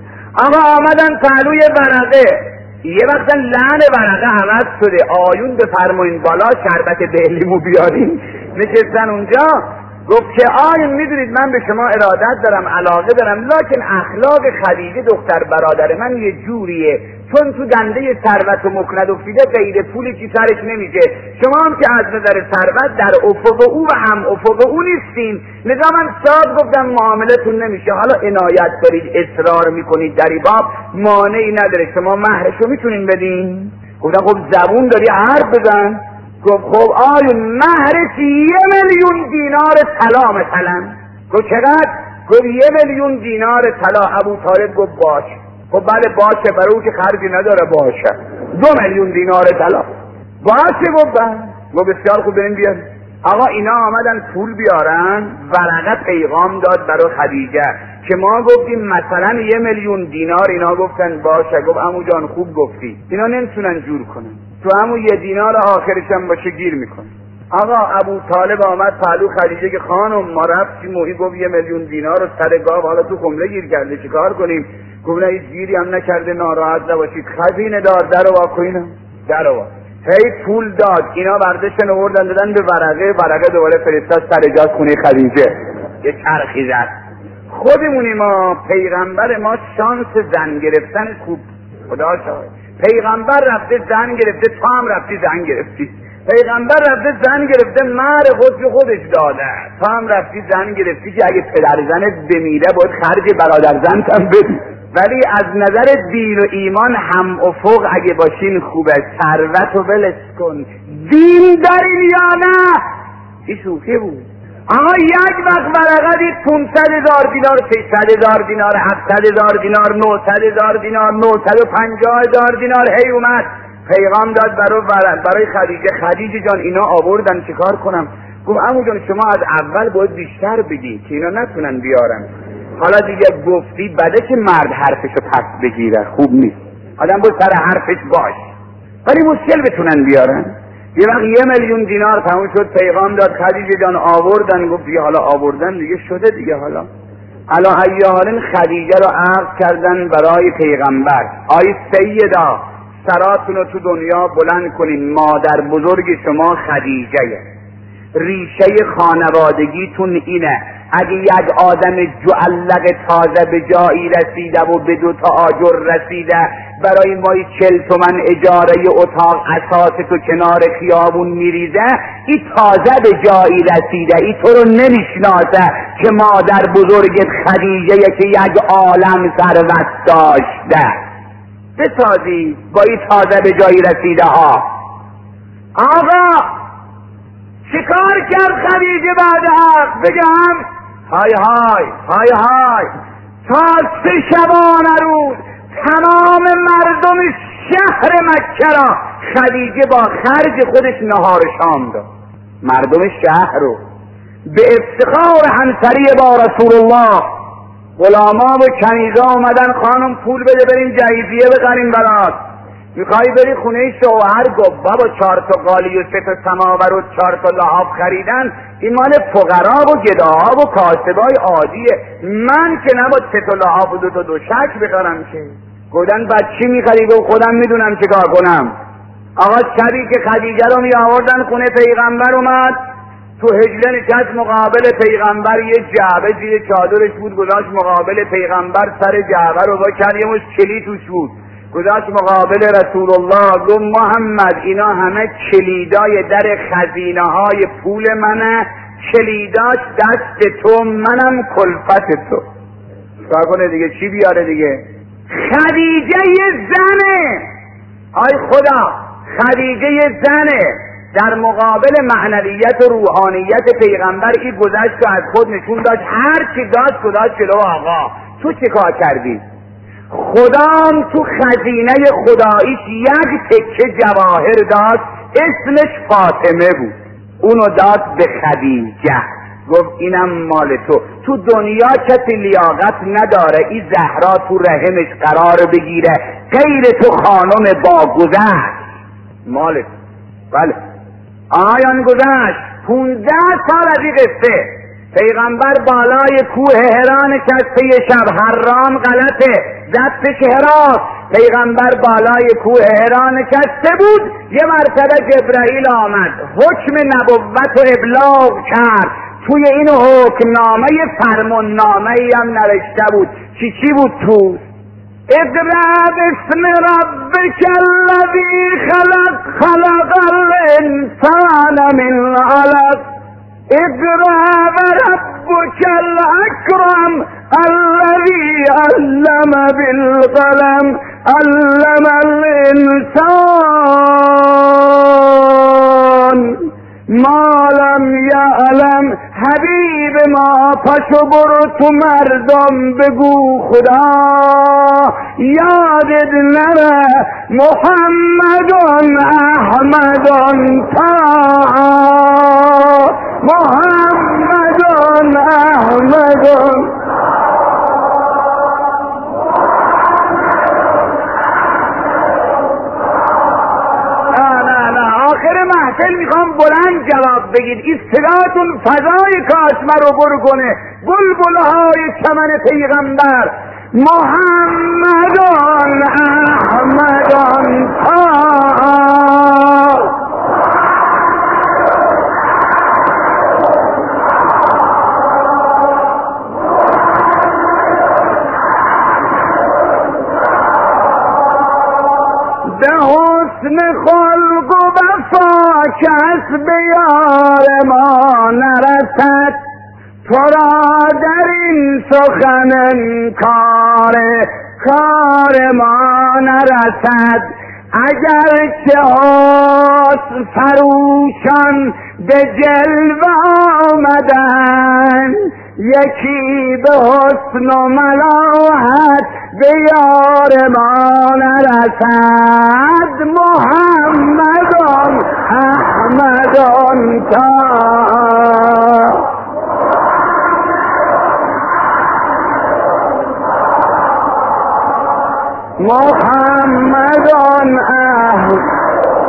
آقا آمدن پهلوی ورقه، یه وقتا لعن ورقه عوض شده، آیون بفرمایین بالا شربت بهلیمو بیارین. نشستن اونجا گفت که آیون میدونید من به شما ارادت دارم علاقه دارم، لکن اخلاق خدیجه دختر برادر من یه جوریه چون تو دنده ثروت و مکند افتیده غیر پولی که سرش نمیشه. شما هم که از نظر ثروت در افق او و هم افق او نیستین، لذا من ساد گفتم معاملتون نمیشه. حالا عنایت دارید اصرار میکنید در این باب، مانعی نداره، شما مهرشو میتونین بدین. گفتم خب زبون داری حرف بزن. گفت خب آیون مهرش یه میلیون دینار طلا مثلا. گفت چقدر؟ گفت یه میلیون دینار طلا. ابو طالب گفت باش. خب بله باشه، برای او که خرجی نداره باشه. دو میلیون دینار طلا. باشه. گفت بله. گفت بسیار خوب بریم بیاریم. آقا اینا آمدن پول بیارن، ورقه پیغام داد برای خدیجه که ما گفتیم مثلا یه میلیون دینار، اینا گفتن باشه. گفت عمو جان خوب گفتی، اینا نمیتونن جور کنن، تو همون یه دینار آخرش هم باشه گیر میکنه. آقا ابو طالب آمد پهلو خدیجه که خانم ما رفتیم و این گفت یه میلیون دینار رو سر گاو حالا تو خمله گیر کرده چیکار کنیم؟ گفت نه هیچ گیری هم نکرده، ناراحت نباشید، خزینه دار درو وا کنین. درو وا هی پول داد. اینا برداشتن آوردن دادن به ورقه، ورقه دوباره فرستاد سر جاش خونه خدیجه. یه چرخی زد. خودمونی ما پیغمبر ما شانس زن گرفتن خوب، خدا شاهد. پیغمبر رفته زن گرفته، تو هم رفتی زن گرفتی. پیغمبر رفته زن گرفته، مهر خود خودش داده، تو هم رفتی زن گرفتی که اگه پدر زنت بمیره باید خرج برادر زنت هم بدی. ولی از نظر دین و ایمان هم افق اگه باشین خوبه. ثروت رو ولش کن، دین دارین یا نه؟ این شوخی بود. آقا یک وقت ورقه دید پونصد هزار دینار، سیصد هزار دینار، هفتصد هزار دینار، نهصد هزار دینار، نهصد و پنجاه هزار دینار. هی اومد پیغام داد برای برای خدیجه. خدیجه جان اینا آوردن چیکار کنم؟ گفت عمو جان شما از اول باید بیشتر بگی که اینا نتونن بیارن. حالا دیگه گفتی بده که مرد حرفشو پس بگیره، خوب نیست. آدم باید سر حرفش باش، ولی مشکل بتونن بیارن. یه وقت یه میلیون دینار تموم شد، پیغام داد خدیجه جان آوردن. گفت دیگه حالا آوردن دیگه شده دیگه. حالا حالا ایالین خدیجه رو عرض کردن برای پیغمبر. آی سیدا سراتون رو تو دنیا بلند کنین، مادر بزرگ شما خدیجه، ریشه خانوادگیتون اینه. اگه یک آدم جعلق تازه به جایی رسیده و به دو تا آجر رسیده، برای مای چل تومن اجاره اتاق اساس تو کنار خیابون میریزه، این تازه به جایی رسیده، این تو رو نمیشناسه که مادر بزرگت خدیجه که یک عالم ثروت داشته. بسازی با این تازه به جایی رسیده ها. آقا چیکار کرد خدیجه بعد عقد؟ بگم های های های های تا سه شبانه روز تمام مردم شهر مکه را خدیجه با خرج خودش نهار شام داد. مردم شهر رو به افتخار همسری با رسول الله. غلاما و کنیزا اومدن خانم پول بده بریم جهیزیه بخریم برات. میخوای بری خونه شوهر؟ گفت بابا چهار تا قالی و سه تا سماور و چهار تا لحاف خریدن این مال فقرا و گداها و کاسبای عادیه، من که نباید سه تا لحاف و دو تا دوشک بخرم که. گفتن بعد چی میخری؟ گفت خودم میدونم چه کار کنم. آقا شبی که خدیجه رو می آوردن خونه پیغمبر اومد، تو هجله نشست مقابل پیغمبر، یه جعبه زیر چادرش بود گذاشت مقابل پیغمبر، سر جعبه رو با کرد، یه مش کلید توش بود گذاشت مقابل رسول الله، گفت محمد اینا همه کلیدای در خزینه های پول منه، کلیداش دست تو، منم کلفت تو. چکار کنه دیگه؟ چی بیاره دیگه؟ خدیجه یه زنه، آی خدا، خدیجه یه زنه در مقابل معنویت و روحانیت پیغمبر این گذشت و از خود نشون داشت، هر چی داشت گذاشت جلو آقا. تو چه کار کردی؟ خدام تو خزینه خداییش یک تکه جواهر داشت اسمش فاطمه بود، اونو داد به خدیجه، گفت اینم مال تو. تو دنیا کسی لیاقت نداره این زهرا تو رحمش قرار بگیره غیر تو خانم با گذشت، مال تو. بله آیان گذشت پونزده سال از این قصه، پیغمبر بالای کوه حرا نشسته، یه شب حرام غلطه دستش حراست، پیغمبر بالای کوه حرا نشسته بود، یه مرتبه جبرائیل آمد حکم نبوت و ابلاغ کرد، توی این حکمنامه فرمان نامه ای هم نوشته بود. چی چی بود تو؟ اقرأ باسم ربک الذی خلق خلق الانسان من علق اقرأ وربک الاکرم الذی علم بالقلم علم الانسان ما لم یعلم. حبیب ما پاشو برو تو مردم بگو خدا یادت نره محمدون احمدون تا محمدون احمدون. آخر محفل میخوام بلند جواب بگید، این صداتون فضای کاشمه رو برو کنه، بلبلهای چمن پیغمبر محمدان احمدان تا. به حسن خلق و وفا کس به یار ما نرسد، تو را در این سخن کار کار ما نرسد. اگر که حسن فروشان به جلوه آمدن، یکی به حسن و ملاحت به یار ما نرسد. محمدان احمدان تا محمدان احمد.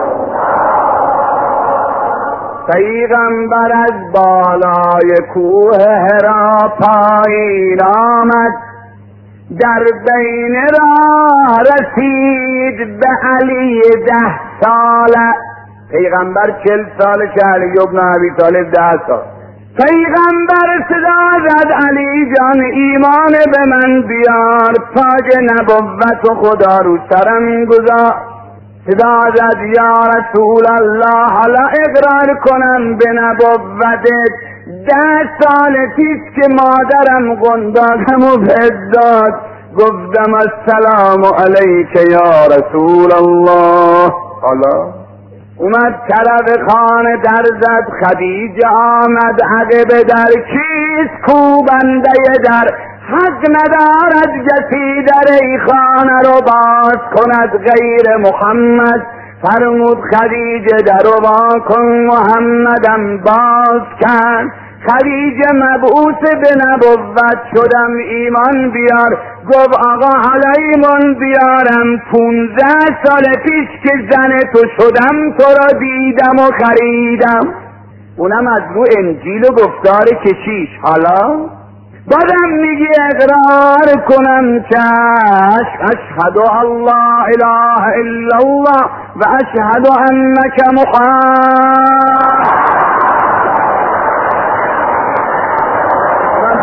پیغمبر از بالای کوه حرا پایین آمد، در بین راه رسید به علی ده ساله. پیغمبر چل سال که علی ابن ابی طالب ده سال. پیغمبر صدا زد علی جان ایمان به من بیار، تاج نبوت و خدا رو سرم گذار. صدا زد یا رسول الله حالا اقرار کنم به نبوتت، ده سال پیش که مادرم قنداقم و بداد، گفتم السلام علیک یا رسول الله. حالا اومد طرف خانه در زد، خدیجه آمد عقب در، کیست کوبنده در؟ حق ندارد کسی در ای خانه رو باز کند غیر محمد. فرمود خدیجه در رو با کن، محمدم باز کرد. خدیجه مبعوث به نبوت شدم ایمان بیار، گفت آقا حالا ایمان بیارم، پونزده سال پیش که زن تو شدم تو را دیدم و خریدم. اونم از رو انجیل و گفتار کشیش. حالا بازم میگی اقرار کنم چشم، اشهد الله اله الا الله و اشهد انک محمد.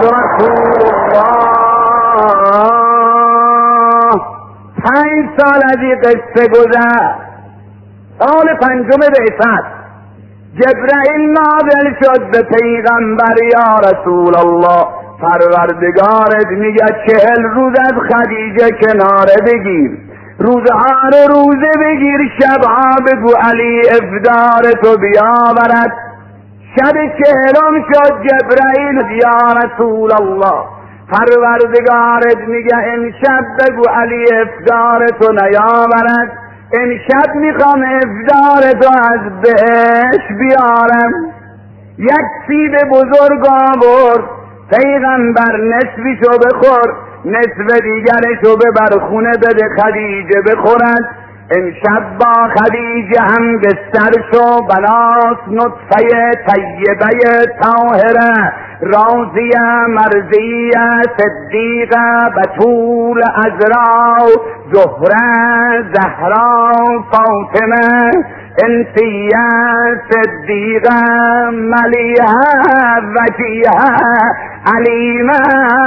رسول الله. پنج سال از این قصه گذشت. سال پنجم بعثت جبرائیل نازل شد به پیغمبر: یا رسول الله، پروردگارت میگه چهل روز از خدیجه کناره بگیر، روزها رو روزه بگیر، شبها بگو علی افطار تو بیاورد. شب چهلم شد، جبرائیل: یا رسول الله، پروردگارت میگه امشب بگو علی افطار تو نیاورد، امشب میخوام افطار تو از بهش بیارم. یک سیب بزرگ آورد، پیغمبر نصفشو بخور، نصف دیگرشو ببر خونه بده خدیجه بخورد. امشب با خدیجه هم بستر شو، بناس نطفه طیبه طاهره، راضیه مرضیه صدیقه بتول عذرا زهره زهرا فاطمه انسیه صدیقه ملیحه وجیحه علیمه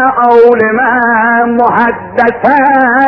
عالمه محدثه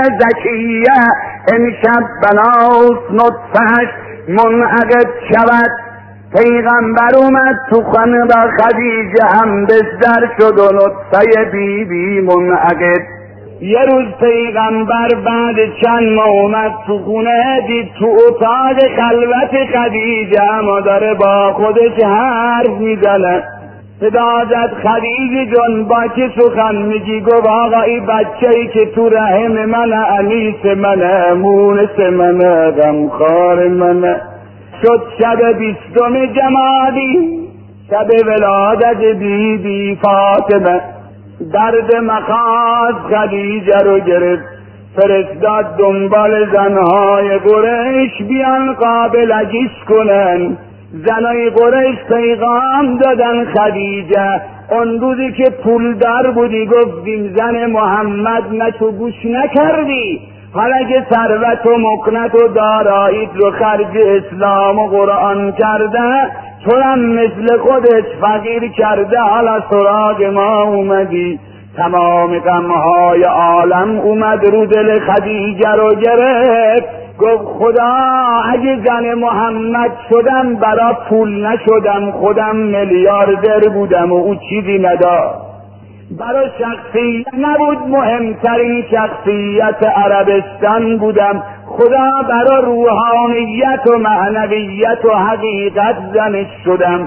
زکیه. امشب بناس نطفهش منعقد شود. پیغمبر اومد تو خانه با خدیجه هم بستر شد و نطفه بی بی منعقد. یه روز پیغمبر بعد چند ماه اومد تو خونه، دید تو اتاق خلوت خدیجه اما داره با خودش حرف میزنه. صدا زد: خدیجه جان با که سخن میگی؟ گفت آقا این بچه ای که تو رحم منه، انیس منه، مونس منه، غمخوار منه. شد شب بیستم جمادی، شب ولادت بی بی فاطمه. درد مخاض خدیجه رو گرفت، فرستاد دنبال زنهای قریش بیان قابلگیش کنن. زنای قریش پیغام دادن خدیجه، اون روزی که پول دار بودی گفتیم زن محمد نشو گوش نکردی، حالا که ثروت و مکنت و داراییت رو خرج اسلام و قرآن کرده، تو هم مثل خودت فقیر کرده، حالا سراغ ما اومدی. تمام غمهای عالم اومد رو دل خدیجه رو گرفت. گفت خدا اگه زن محمد شدم برا پول نشدم، خودم میلیاردر بودم و او چیزی نداشت. برای شخصیت نبود، مهمترین شخصیت عربستان بودم. خدا برای روحانیت و معنویت و حقیقت زنش شدم.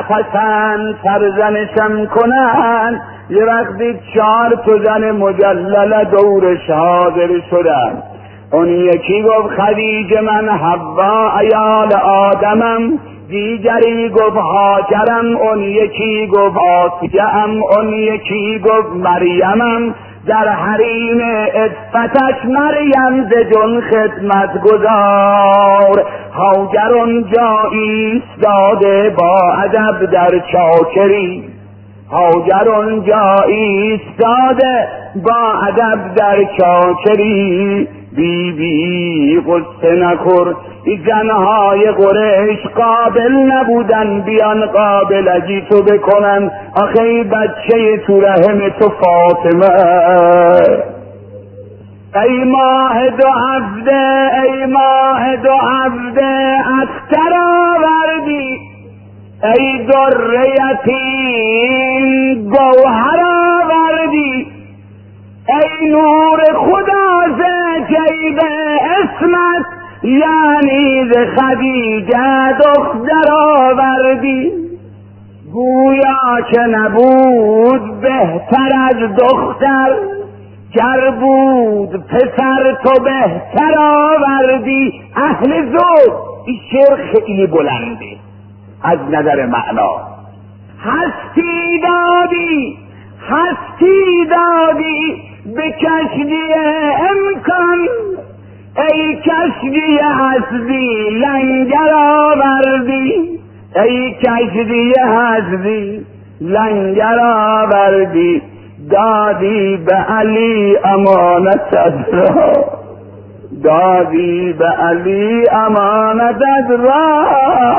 نپسند سرزنشم کنن. یه وقتی چهار تا زن مجلل دورش حاضر شدن. اون یکی گفت خدیجه من حوا عیال آدمم، دیگری گفت هاجرم، اون یکی گفت آسیه‌ام، اون یکی گفت مریمم. در حریم عفتش مریم ز جن خدمت گذار، هاجر اونجا ایستاده با ادب در چاکری، هاجر اونجا ایستاده با ادب در چاکری. بی بی قصه نخور، ای زنهای قریش قابل نبودن بیان قابلگی تو بکنن. آخه ای بچه تو رحم تو فاطمه، ای ماه دو هفته، ای ماه دو هفته اختر آوردی، ای در یتیم گوهر آوردی، ای نور خدا ز جیب اسمت، یعنی ز خدیجه دختر آوردی. گویا که نبود بهتر از دختر، گر بود پسر تو بهتر آوردی. اهل ذوق، این شعر خیلی بلنده از نظر معنا. هستی دادی، هستی دادی به کشتی امکان، ای کشتی هستی لنگر آوردی، ای کشتی هستی لنگر آوردی. دادی به علی امانتت را، دادی به علی امانتت را،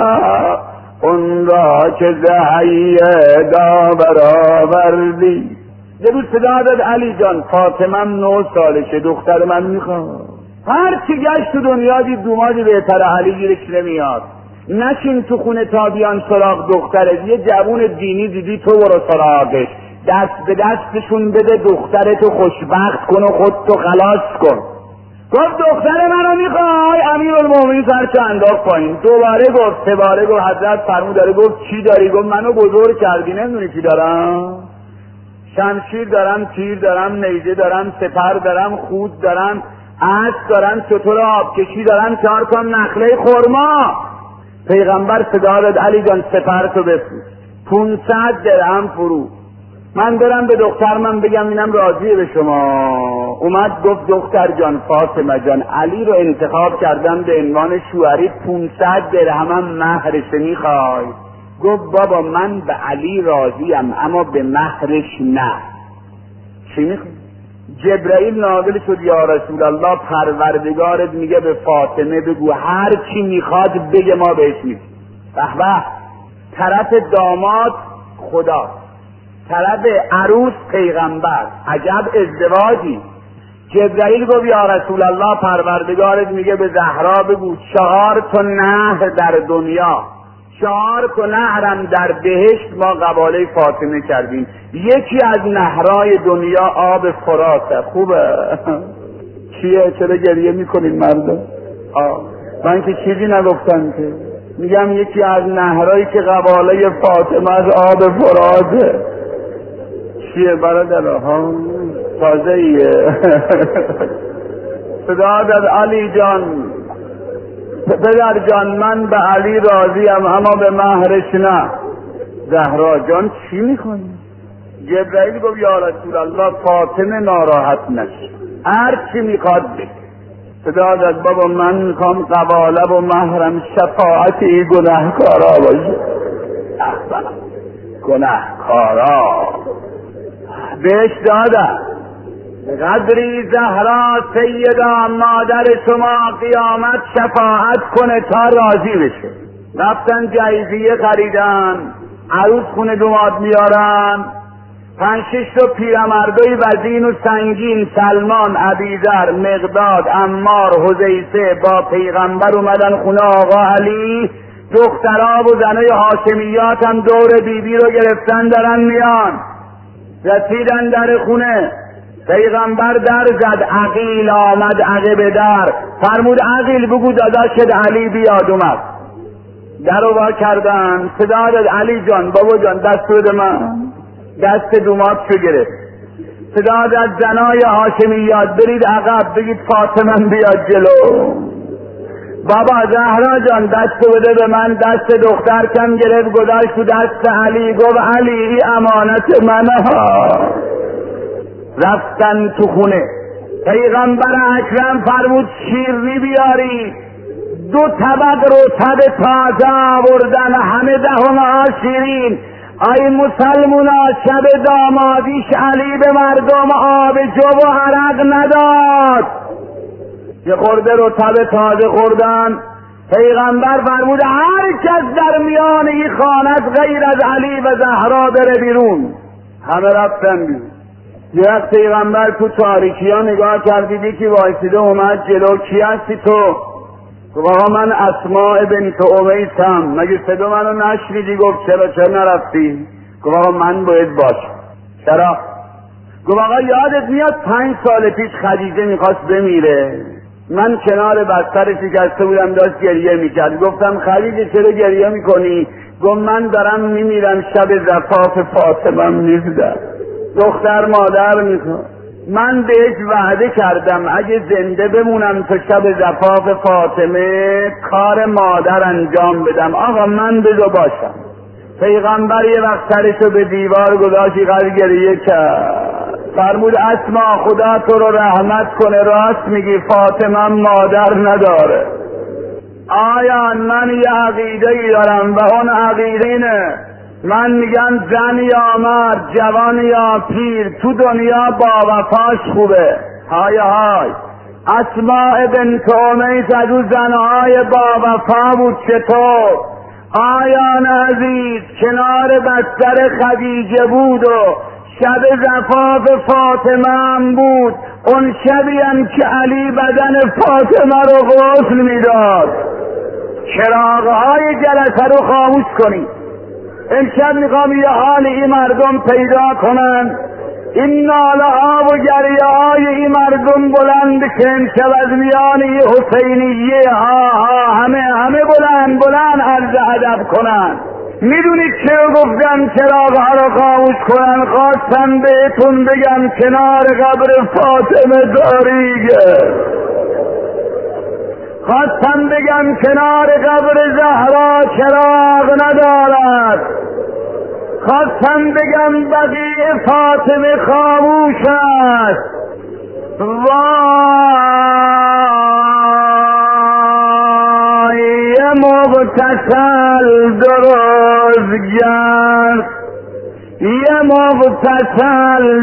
اون را که زهیه دا برآوردی. یه روز صدا داد علی جان فاطمه‌م نه سالشه، دختر من میخواد. هر چی گشت تو دنیا دید دومادی بهتر علی گیرش نمیاد. نشین تو خونه تا بیان سراغ دخترت، یه جوون دینی دیدی تو برو سراغش، دست به دستشون بده دخترتو خوشبخت کن و خودتو خلاص کن. گفت دختر منو میخوای؟ امیرالمومنین سرچو انداخت پایین. دوباره گفت، سه باره گفت، حضرت فرمود داره. گفت چی داری؟ گفت منو بزرگ کردی، نمیدونی چی دارم؟ شمشیر دارم، تیر دارم، نیزه دارم، سپر دارم، خود دارم، اسب دارم، شتر آبکشی دارم، چهار تا نخله خرما. پیغمبر صدا داد علی جان سپرتو بفروش، پونصد درهم فرو. من برم به دختر من بگم اینم راضیه به شما. اومد گفت دختر جان فاطمه جان علی رو انتخاب کردم به عنوان شوهری، پونصد درهمم مهرش میخوای؟ گفت بابا من به علی راضیم اما به مهرش نه. چی میخوای؟ جبرائیل نازل شد یا رسول الله پروردگارت میگه به فاطمه بگو هر چی میخواد بگه ما بهش میدیم. به به، طرف داماد خدا، طرف عروس پیغمبر، عجب ازدواجی. جبرائیل گفت یا رسول الله پروردگارت میگه به زهرا بگو چهار تا نهر در دنیا، چهار تا نهرم در بهشت ما قباله فاطمه کردیم. یکی از نهرهای دنیا آب فراته. خوبه؟ چیه؟ چرا گریه میکنین مردم؟ آه. من که چیزی نگفتم که، میگم یکی از نهرهایی که قباله فاطمه از آب فراته. چیه برادرها؟ تازه ایه. صدا داد علی جان پدر جان من به علی راضیم اما به مهرش نه. زهرا جان چی میکنی؟ جبرائیل گفت یا رسول الله فاطمه ناراحت نشه، هر چی میخواد بگه. صدا داد بابا من میخوام قباله و مهرم شفاعتی گناهکارا باشه. گناهکارا بهش دادم قدری زهرا سیدا مادر شما قیامت شفاعت کنه تا راضی بشه. رفتن جایزیه خریدن، عروس خونه دوماد میارن، پنج شش تا پیرمردای وزین و سنگین، سلمان، ابیذر، مقداد، عمار، حذیفه با پیغمبر اومدن خونه آقا علی. دخترها و زنای هاشمیات هم دور بیبی رو گرفتن دارن میان. رسیدن در خونه، پیغمبر در زد، عقیل آمد عقب در، فرمود عقیل بگو داداشت علی بیاد. اومد در رو وا کردن، صدا داد علی جان بابا جان دست بده من. دست دومات شو گرفت. صدا داد زنای هاشمیات برید عقب بگید فاطمه بیاد جلو. بابا زهرا جان دست بده به من. دست دختر کم گرفت گذاشت تو دست علی. گفت علی این امانت منه ها. رفتن تو خونه، پیغمبر اکرم فرمود شیرنی بیاری. دو طبق رطب تازه آوردن، همه دهنها شیرین. ای مسلمونا شب دامادیش علی به مردم آب جو و عرق نداد. یه خورده رطب تازه خوردن. پیغمبر فرمود هر کس در میان این خانت غیر از علی و زهرا بره بیرون. همه رفتن بیرون. یه وقت پیغمبر تو تاریکی ها نگاه کردیدی که وایسیده اومد جلو. کی هستی تو؟ گفت آقا من اسماء بنت امیسم. مگه صدا منو نشنیدی؟ گفت چرا چرا نرفتی؟ گفت آقا من باید باشم. چرا؟ گفت آقا یادت میاد پنج سال پیش خدیجه میخواست بمیره، من کنار بستر شکسته بودم داشت گریه میکرد. گفتم خدیجه چرا گریه میکنی؟ گفت من دارم میمیرم، شب زفاف فاطمه میزدم، دختر مادر میخواد. من بهش وعده کردم اگه زنده بمونم تا شب زفاف فاطمه کار مادر انجام بدم. آقا من بذار باشم. پیغمبر یه وقت سرشو به دیوار گذاشت قدر گریه کرد. فرمود اسما خدا تو رو رحمت کنه، راست میگی فاطمه مادر نداره. آیا من یه عقیده ای دارم و اون عقیده اینه من میگم زن یا مرد، جوان یا پیر، تو دنیا با وفاش خوبه. های های اسماء بنت امیس از اون زنهای با وفا بود. چطور؟ آیان عزیز کنار بستر خدیجه بود و شب زفاف فاطمه هم بود، اون شبی هم که علی بدن فاطمه رو غسل میداد. چراغهای جلسه رو خاموش کنید. امشب میخوام یه حال این مردم پیدا کنن، این ناله ها و گریه های این مردم بلند که امشب از میان حسینیه ها ها همه همه بلند بلند عرض ادب کنن. میدونید چرا گفتم چراغ ها رو خاموش کنن؟ خواستم بهتون بگم کنار قبر فاطمه تاریکه، خواستم بگم کنار قبر زهرا چراغ ندارد، خواستم بگم بقیه فاطمه خاموش است. وای مغتسل درازگر، یه مغتسل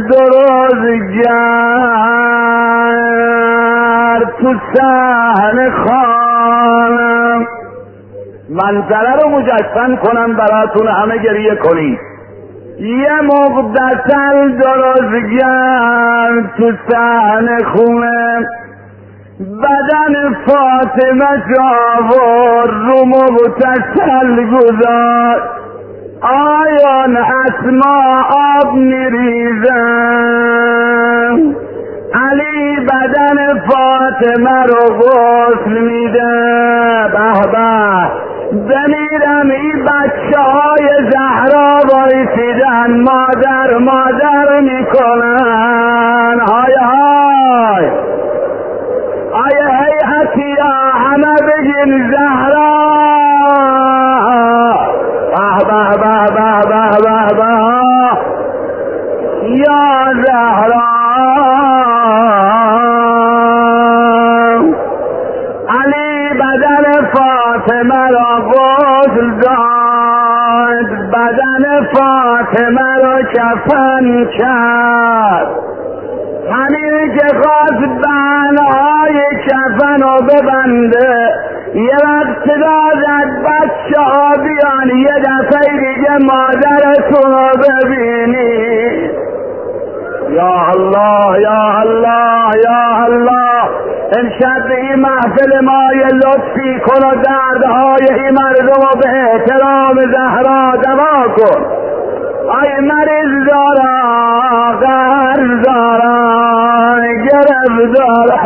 درازگر تو صحن خانم. منظره رو مجسم کنم براتون، همه گریه کنید. یه مغتسل درازگر تو صحن خونه، بدن فاطمه جاور رو مغتسل گذار، آیان اسما آب میریزن، علی بدن فاطمه رو غسل میده. به به بمیرم این بچه های زهرا بایسیدن مادر مادر میکنن. های های های هیئتیا همه بگین زهرا. به به به به به به به یا زهرا. علی بدن فاطمه را غسل داد، بدن فاطمه را کفن کرد، همین که خواست بنهای کفن رو ببنده یه وقت صدا زد بچه ها بیان یه دفعه دیگه مادرتون رو ببینید. یا الله یا الله یا الله، امشب به این محفل ما یه لطفی کن و دردهای این مردم رو به احترام زهرا دوا کن. آی مریض دارا قرض دارا گرفت دارا،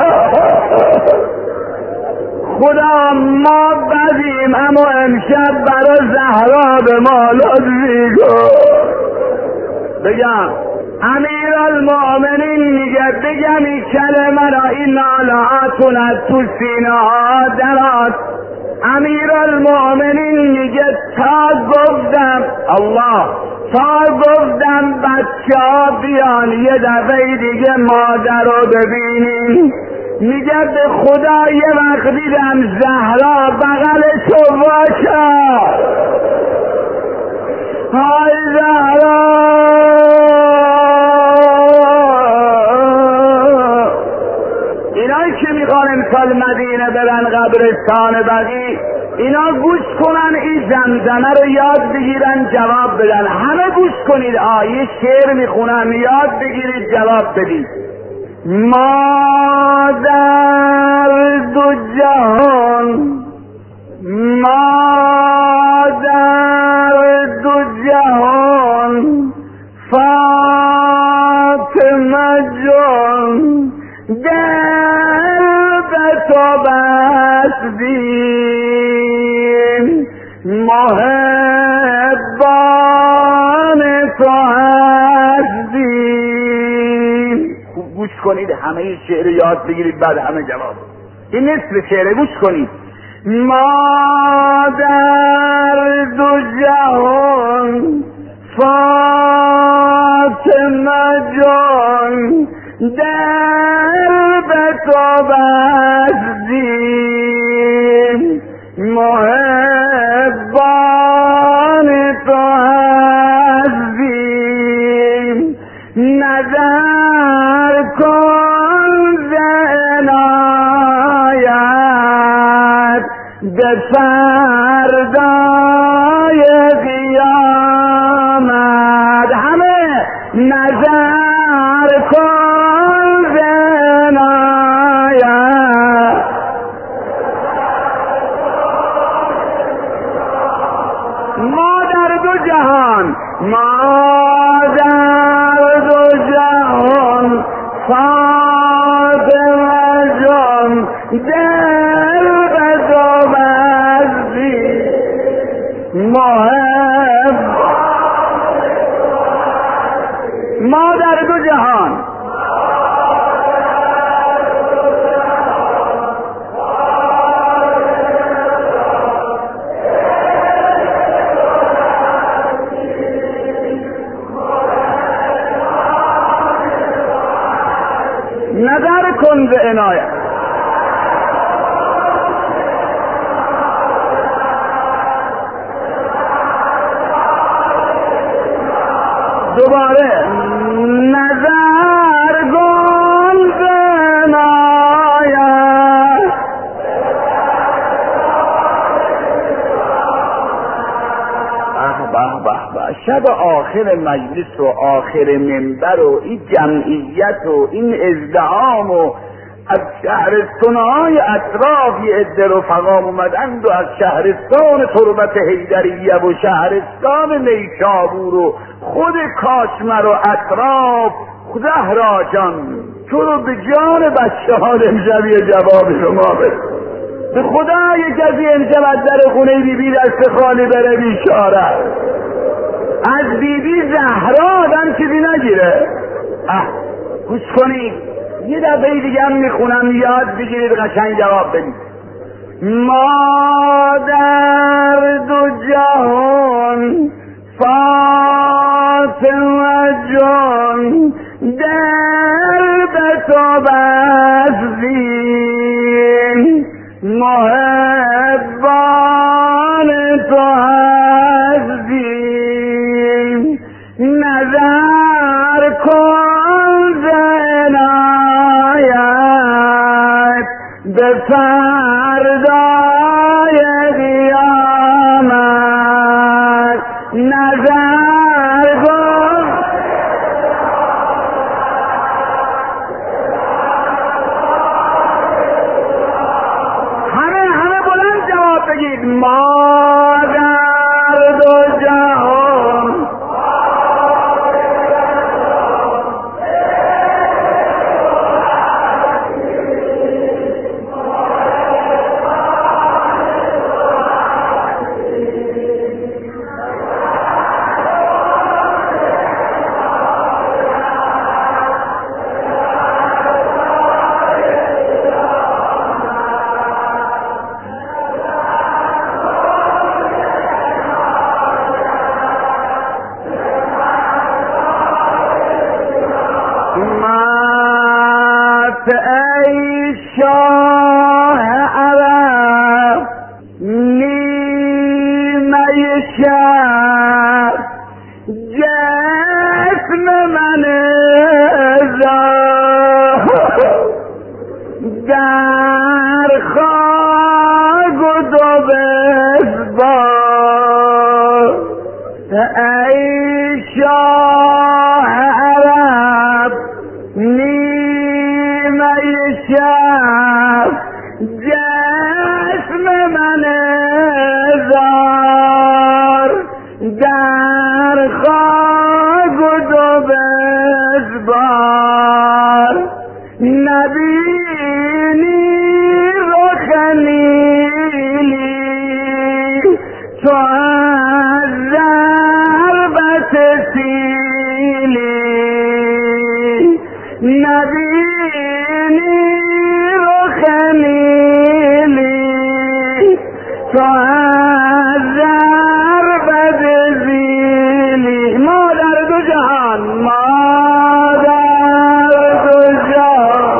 خدا ما بدیم اما امشب برای زهرا به ما لطفی کن. بگم امیر المؤمنین میگه بگم این کلمه را، این نالهاتون از تو سینه ها درات. امیر المؤمنین میگه تا گفتم الله، تا گفتم بچه ها بیان یه دفعه دیگه مادر رو ببینیم، میگه به خدا یه وقت دیدم زهرا بغلشو وا کرد. های زهرا اینایی که میخوان امسال مدینه برن قبرستان بقی، اینا گوش کنن این زمزمه رو یاد بگیرن جواب بدن. همه گوش کنید، آیه شعر میخونن یاد بگیرید جواب بدید. ما در دو جهان، ما در دو جهان فاطمه جان دل به تو بستیم، محبان تو هستیم. خوب گوش کنید، همه این شعر یاد بگیرید بعد همه جواب. این نصف شعر، گوش کنید. ما در دو جهان فاطمه جان دل به تو بستیم، محبان تو هستیم. نظر کن ز عنایت به فردای قیامت. همه نظر کن زنایت ما در دو جهان ما در دو جهان فاطمه جان دل به تو بستی محب ما در دو جهان نظر کن به عنایت دوباره نظر کن به عنایت به به به شب آخر مجلس و آخر منبر و این جمعیت و این ازدحام و از شهرستانهای اطراف یه عده رفقا اومدند و از شهرستان تربت حیدریه و شهرستان نیشابور و خود کاشمر و اطراف زهرا جان تو رو به جان بچه ها امشب یه جواب شما بده به خدا یک کسی امشب از در خونه بیبی دست خالی بره بیچاره از بیبی زهرا آدم چیزی نگیره. اه گوش کنید یه دفعه دیگه هم میخونم یاد بگیرید قشنگ جواب بدید. ما در دو جهان فاطمه جان دل به تو بستیم محبان تو هستیم نظر کن زنایت به فردای قیامت نظر کن همه همه بلند جواب بگید ما در دو جهان ای شاه عرب نیمه شب جسم من در خاک و دو بزبار ای شاه عرب نیمه شب جسم من زار در خاک و دو بزبار نبینی رخ لیلی تو از ضربت سیلی نبینی رخ لیلی تو از ضربت زیلی ما در دو جهان ما در دو جهان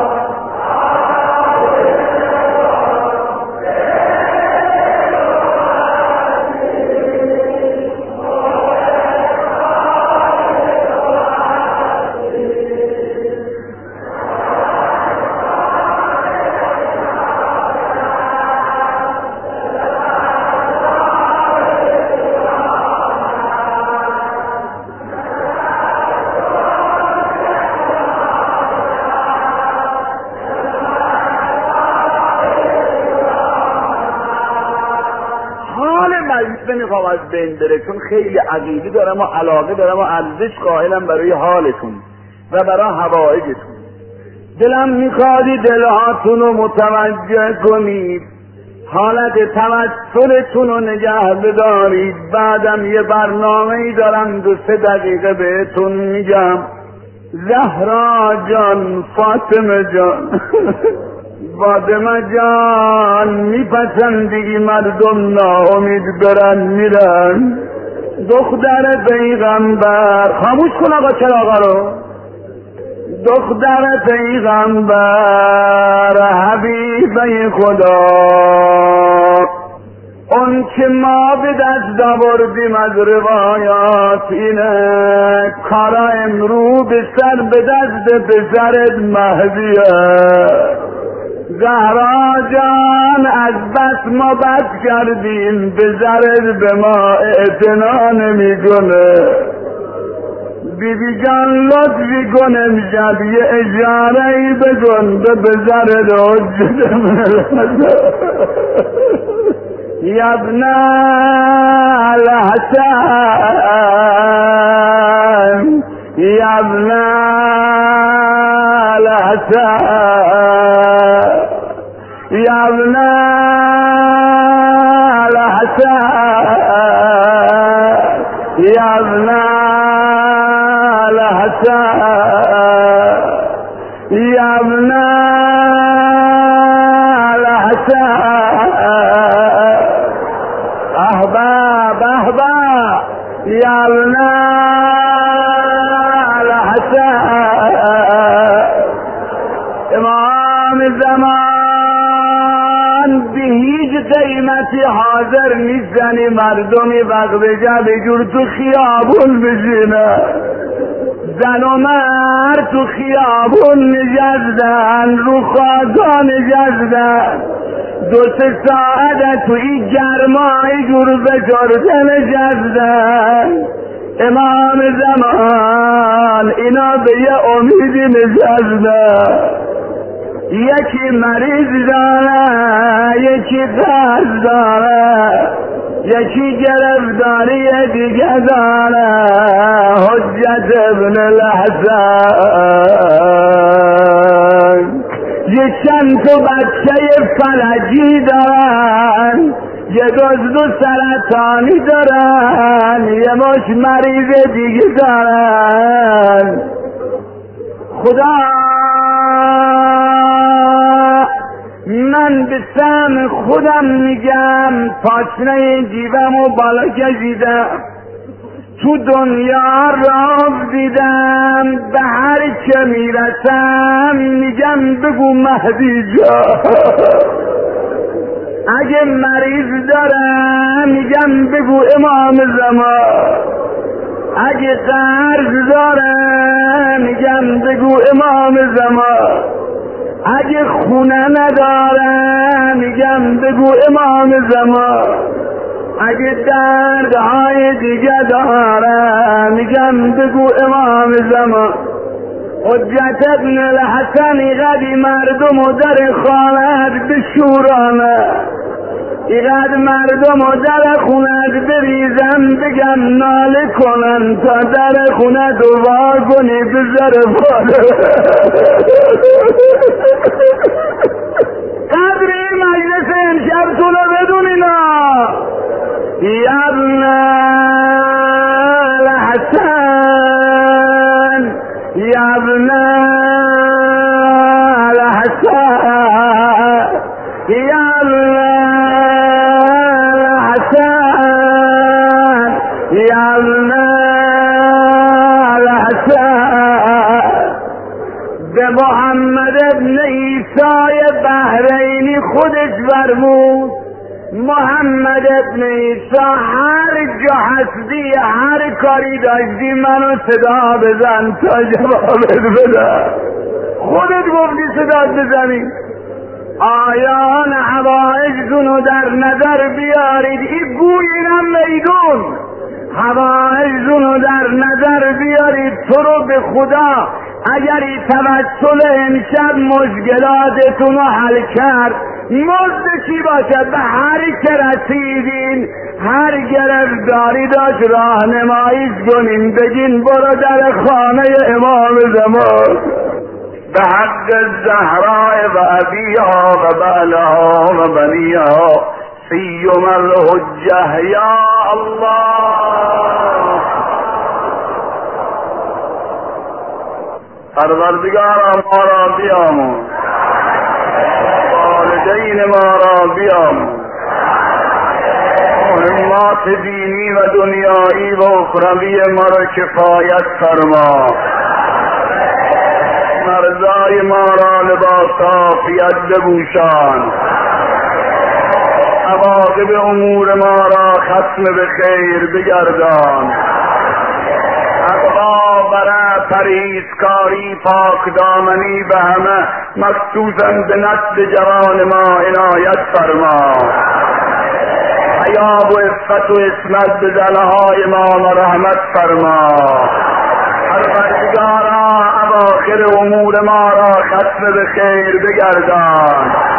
نمیخوام از بین بره، چون خیلی عقیده دارم و علاقه دارم و ارزش قائلم برای حالتون و برای حوائجتون. دلم میخوادی دلهاتون رو متوجه کنید، حالت توسلتون رو نگه بدارید. بعدم یه برنامه‌ای دارم دو سه دقیقه بهتون میگم. زهرا جان، فاطمه جان، فاطمه جان، میپسندی مردم ناامید برن میرن. دختر پیغمبر، خاموش کن آقا چراغا رو. دختر پیغمبر حبیبه خدا، اون که ما به دست آوردیم از روایات اینه، کارا امرو به سر به دست پسرت مهدیه. زهرا جان، از بس ما بس کردیم، پسرت به ما اعتنا نمیکنه. بیبی جان لطفی کن امشب یه اشاره ای بکن به پسرت حجت ملت. یا ابن الحسن، یا ابن الحسن، یا ابن الحسن، یا ابن الحسن، یا ابن الحسن. احباب احباب، یا ابن الحسن. امام زمان به هیچ قیمتی حاضر نیستنی مردمی وقت جب جور تو خیابون بشینه. زن و مرد تو خیابون نشستن، رو خاکا نشستن، دو سه ساعت تو این گرمای جور بچارده نشستن. امام زمان اینا به یه امیدی نشستن. یکی مریض داره، یکی قرض داره، یکی گرفتاری دیگه داره. حجت ابن الحسن یه چند تو بچه فلجی دارن، یه دزد و سرطانی دارن، یه مش مریض دیگه دارن. خدا من به سهم خودم میگم، پاشنه جیبم و بالا کشیدم، تو دنیا راه دیدم، به هر که میرسم میگم بگو مهدی جا. اگه مریض دارم میگم بگو امام زمان، اگه قرض دارم میگم بگو امام زمان، اگه خونه ندارم میگم بگو امام زمان، اگه دردهای دیگه دارم میگم بگو امام زمان. حجت ابن الحسن ایقدی مردم و در خانت بشورانه، ایقد مردم و در خونت بریزم بگم ناله کنن تا در خونت وا کنی بذر بالا. قدری مجلس امشب تو رو بدونینا. یا ابن الحسن، یا ابن الحسن، یا ابن الحسن، یا ابن الحسن. به محمد ابن عیسی بحرینی خودش فرمود، محمد ابن عیسی هر جا هستی هر کاری داشتی منو صدا بزن تا جوابت بدم. خودت گفتی صدا بزنی. آیان حوائجتونو در نظر بیارید، این گوی اینم میدون. حوائجتونو در نظر بیارید. تو رو به خدا اگر این توسل امشب مشکلاتتون رو حل کرد، مزد چی باشد؟ به هر که رسیدین هر گرفتاری داشت راهنمایی کنین، بگین برو در خانه امام زمان به حق زهراء و ابیها و بعلها و بنیها سیم الحجه یا الله. پروردگارا ما را بیاموز، والدین ما را بیاموز، مهمات دینی و دنیایی و اخروی ما را کفایت فرما، مرزای ما را لباس عافیت بپوشان، عواقب امور ما را ختم به خیر بگردان، تقوا برای پرهیزکاری پاک دامنی به همه مخصوصا به نسل جوان ما عنایت فرما، حیا و عفت و عصمت به زنهای ما مرحمت فرما، پروردگارا اواخر امور ما را ختم به خیر بگردان،